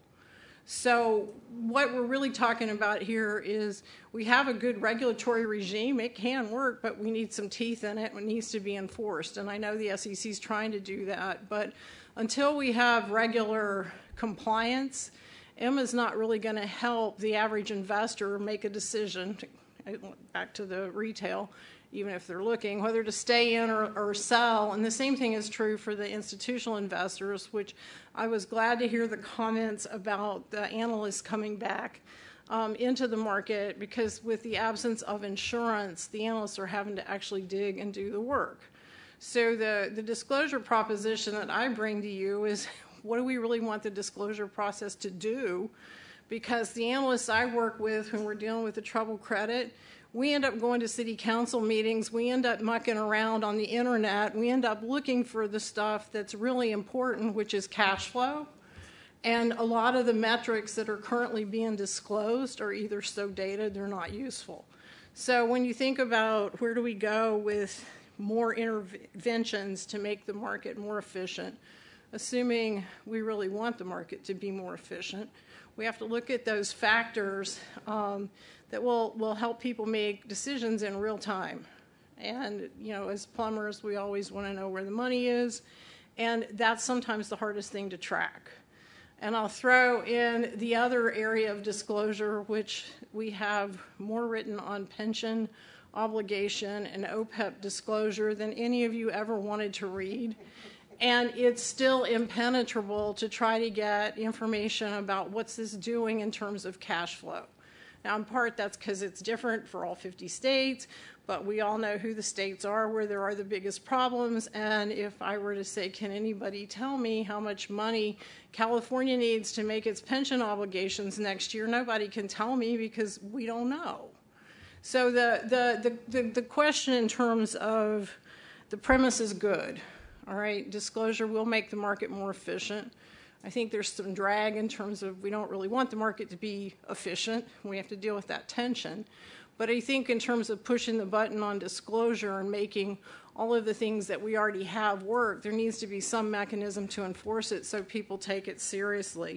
So what we're really talking about here is we have a good regulatory regime. It can work, but we need some teeth in it. It needs to be enforced. And I know the SEC is trying to do that. But until we have regular compliance, Emma's not really going to help the average investor make a decision, back to the retail, even if they're looking, whether to stay in or sell. And the same thing is true for the institutional investors, which I was glad to hear the comments about the analysts coming back into the market, because with the absence of insurance, the analysts are having to actually dig and do the work. So the disclosure proposition that I bring to you is, what do we really want the disclosure process to do? Because the analysts I work with when we're dealing with the troubled credit, we end up going to city council meetings, we end up mucking around on the internet, we end up looking for the stuff that's really important, which is cash flow. And a lot of the metrics that are currently being disclosed are either so dated they're not useful. So when you think about where do we go with more interventions to make the market more efficient, assuming we really want the market to be more efficient, we have to look at those factors that will help people make decisions in real time. And, as plumbers, we always want to know where the money is, and that's sometimes the hardest thing to track. And I'll throw in the other area of disclosure, which we have more written on pension obligation and OPEB disclosure than any of you ever wanted to read. And it's still impenetrable to try to get information about what's this doing in terms of cash flow. Now, in part, that's because it's different for all 50 states, but we all know who the states are where there are the biggest problems. And if I were to say, can anybody tell me how much money California needs to make its pension obligations next year, nobody can tell me because we don't know. So the question in terms of the premise is good. All right, disclosure will make the market more efficient. I think there's some drag in terms of we don't really want the market to be efficient. We have to deal with that tension. But I think in terms of pushing the button on disclosure and making all of the things that we already have work, there needs to be some mechanism to enforce it so people take it seriously.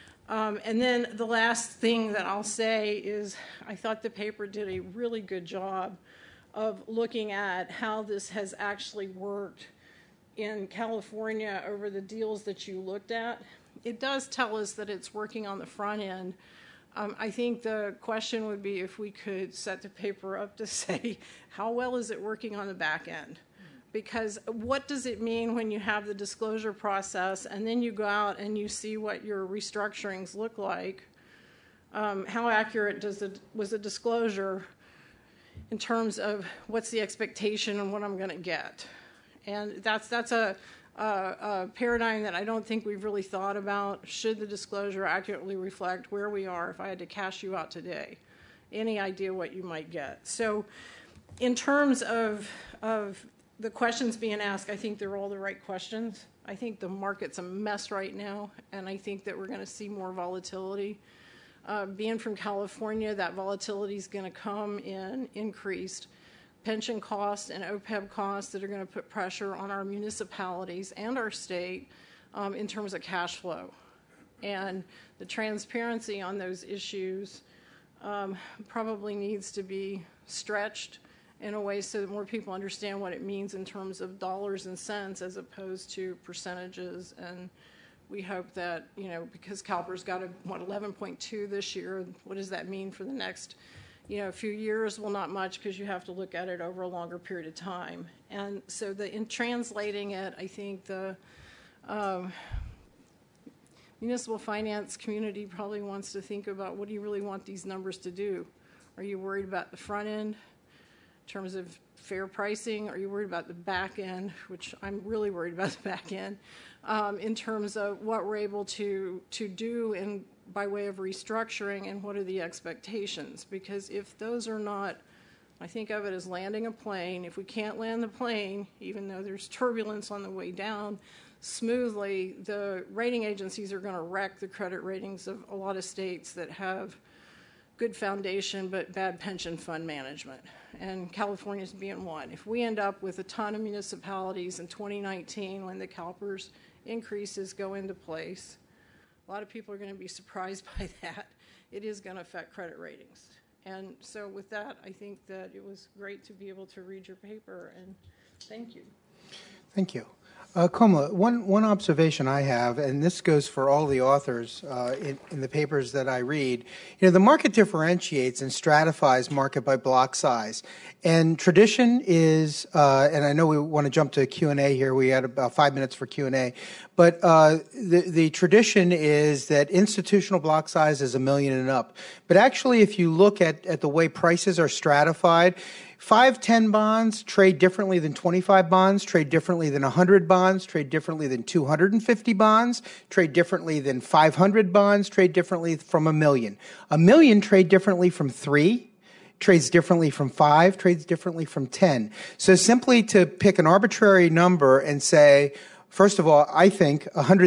And then the last thing that I'll say is I thought the paper did a really good job of looking at how this has actually worked in California over the deals that you looked at. It does tell us that it's working on the front end. I think the question would be if we could set the paper up to say, how well is it working on the back end? Because what does it mean when you have the disclosure process and then you go out and you see what your restructurings look like? How accurate was the disclosure in terms of what's the expectation and what I'm going to get? And that's a paradigm that I don't think we've really thought about. Should the disclosure accurately reflect where we are if I had to cash you out today? Any idea what you might get? So in terms of the questions being asked, I think they're all the right questions. I think the market's a mess right now, and I think that we're going to see more volatility. Being from California, that volatility is going to come in increased pension costs and OPEB costs that are going to put pressure on our municipalities and our state in terms of cash flow. And the transparency on those issues probably needs to be stretched in a way so that more people understand what it means in terms of dollars and cents as opposed to percentages. And we hope that, you know, because CalPERS got 11.2 this year, what does that mean for the next a few years? Well, not much, because you have to look at it over a longer period of time. And so in translating it, I think the municipal finance community probably wants to think about, what do you really want these numbers to do? Are you worried about the front end in terms of fair pricing? Are you worried about the back end, which I'm really worried about the back end, in terms of what we're able to do by way of restructuring, and what are the expectations? Because if those are not, I think of it as landing a plane. If we can't land the plane, even though there's turbulence on the way down, smoothly, the rating agencies are going to wreck the credit ratings of a lot of states that have good foundation but bad pension fund management. And California's being one. If we end up with a ton of municipalities in 2019 when the CalPERS increases go into place, a lot of people are going to be surprised by that. It is going to affect credit ratings. And so with that, I think that it was great to be able to read your paper, and thank you. Thank you. Komala, one observation I have, and this goes for all the authors in the papers that I read, the market differentiates and stratifies market by block size. And tradition is, and I know we want to jump to Q&A here. We had about 5 minutes for Q&A. But the tradition is that institutional block size is $1 million and up. But actually, if you look at the way prices are stratified, 5-10 bonds trade differently than 25 bonds, trade differently than 100 bonds, trade differently than 250 bonds, trade differently than 500 bonds, trade differently from $1 million. $1 million trade differently from 3, trades differently from 5, trades differently from 10. So simply to pick an arbitrary number and say, first of all, I think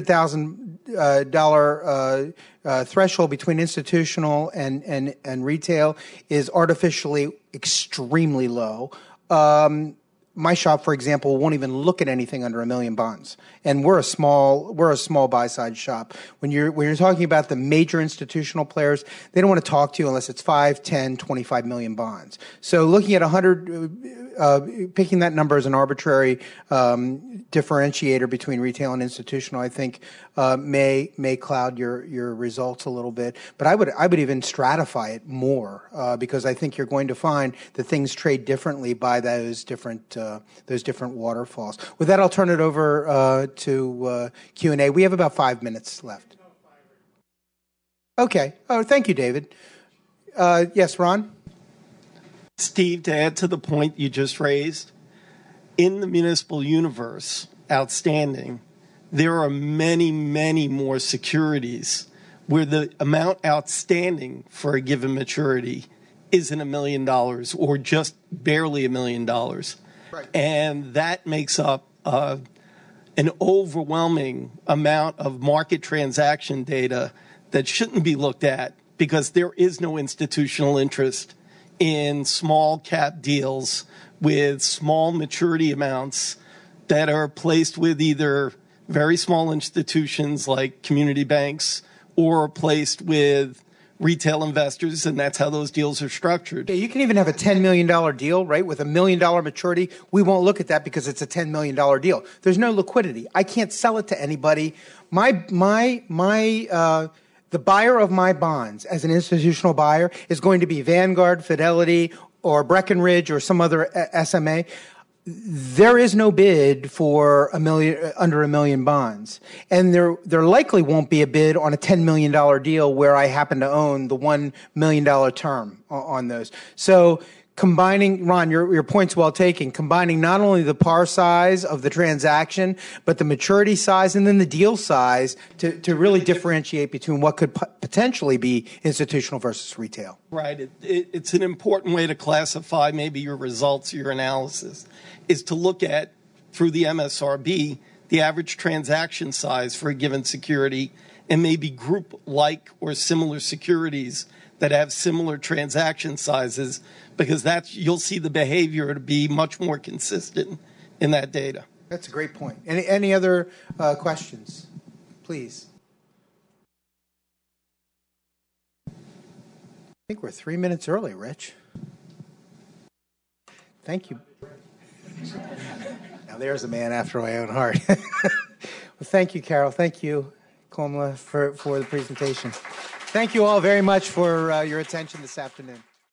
$100,000 threshold between institutional and retail is artificially extremely low. My shop, for example, won't even look at anything under $1 million bonds, and we're a small buy side shop. When you're talking about the major institutional players, they don't want to talk to you unless it's 5, 10, 25 million bonds. So looking at 100, picking that number as an arbitrary differentiator between retail and institutional, I think may cloud your results a little bit. But I would even stratify it more because I think you're going to find that things trade differently by those different different waterfalls. With that, I'll turn it over to Q&A. We have about 5 minutes left. Okay. Oh, thank you, David. Yes, Ron? Steve, to add to the point you just raised, in the municipal universe, outstanding, there are many, many more securities where the amount outstanding for a given maturity isn't $1 million or just barely $1 million. Right. And that makes up an overwhelming amount of market transaction data that shouldn't be looked at because there is no institutional interest in small cap deals with small maturity amounts that are placed with either very small institutions like community banks or placed with retail investors, and that's how those deals are structured. Yeah, you can even have a $10 million deal, right, with $1 million maturity. We won't look at that because it's a $10 million deal. There's no liquidity. I can't sell it to anybody. The buyer of my bonds as an institutional buyer is going to be Vanguard, Fidelity, or Breckenridge or some other SMA. There is no bid for under $1 million bonds. And there likely won't be a bid on a $10 million deal where I happen to own the $1 million term on those. So combining, Ron, your point's well taken, combining not only the par size of the transaction, but the maturity size and then the deal size to really differentiate between what could potentially be institutional versus retail. Right. It's an important way to classify maybe your results, your analysis, is to look at, through the MSRB, the average transaction size for a given security and maybe group like or similar securities that have similar transaction sizes, because you'll see the behavior to be much more consistent in that data. That's a great point. Any other questions? Please. I think we're 3 minutes early, Rich. Thank you. Now there's a man after my own heart. Well, thank you, Carol. Thank you, Komla, for the presentation. Thank you all very much for your attention this afternoon.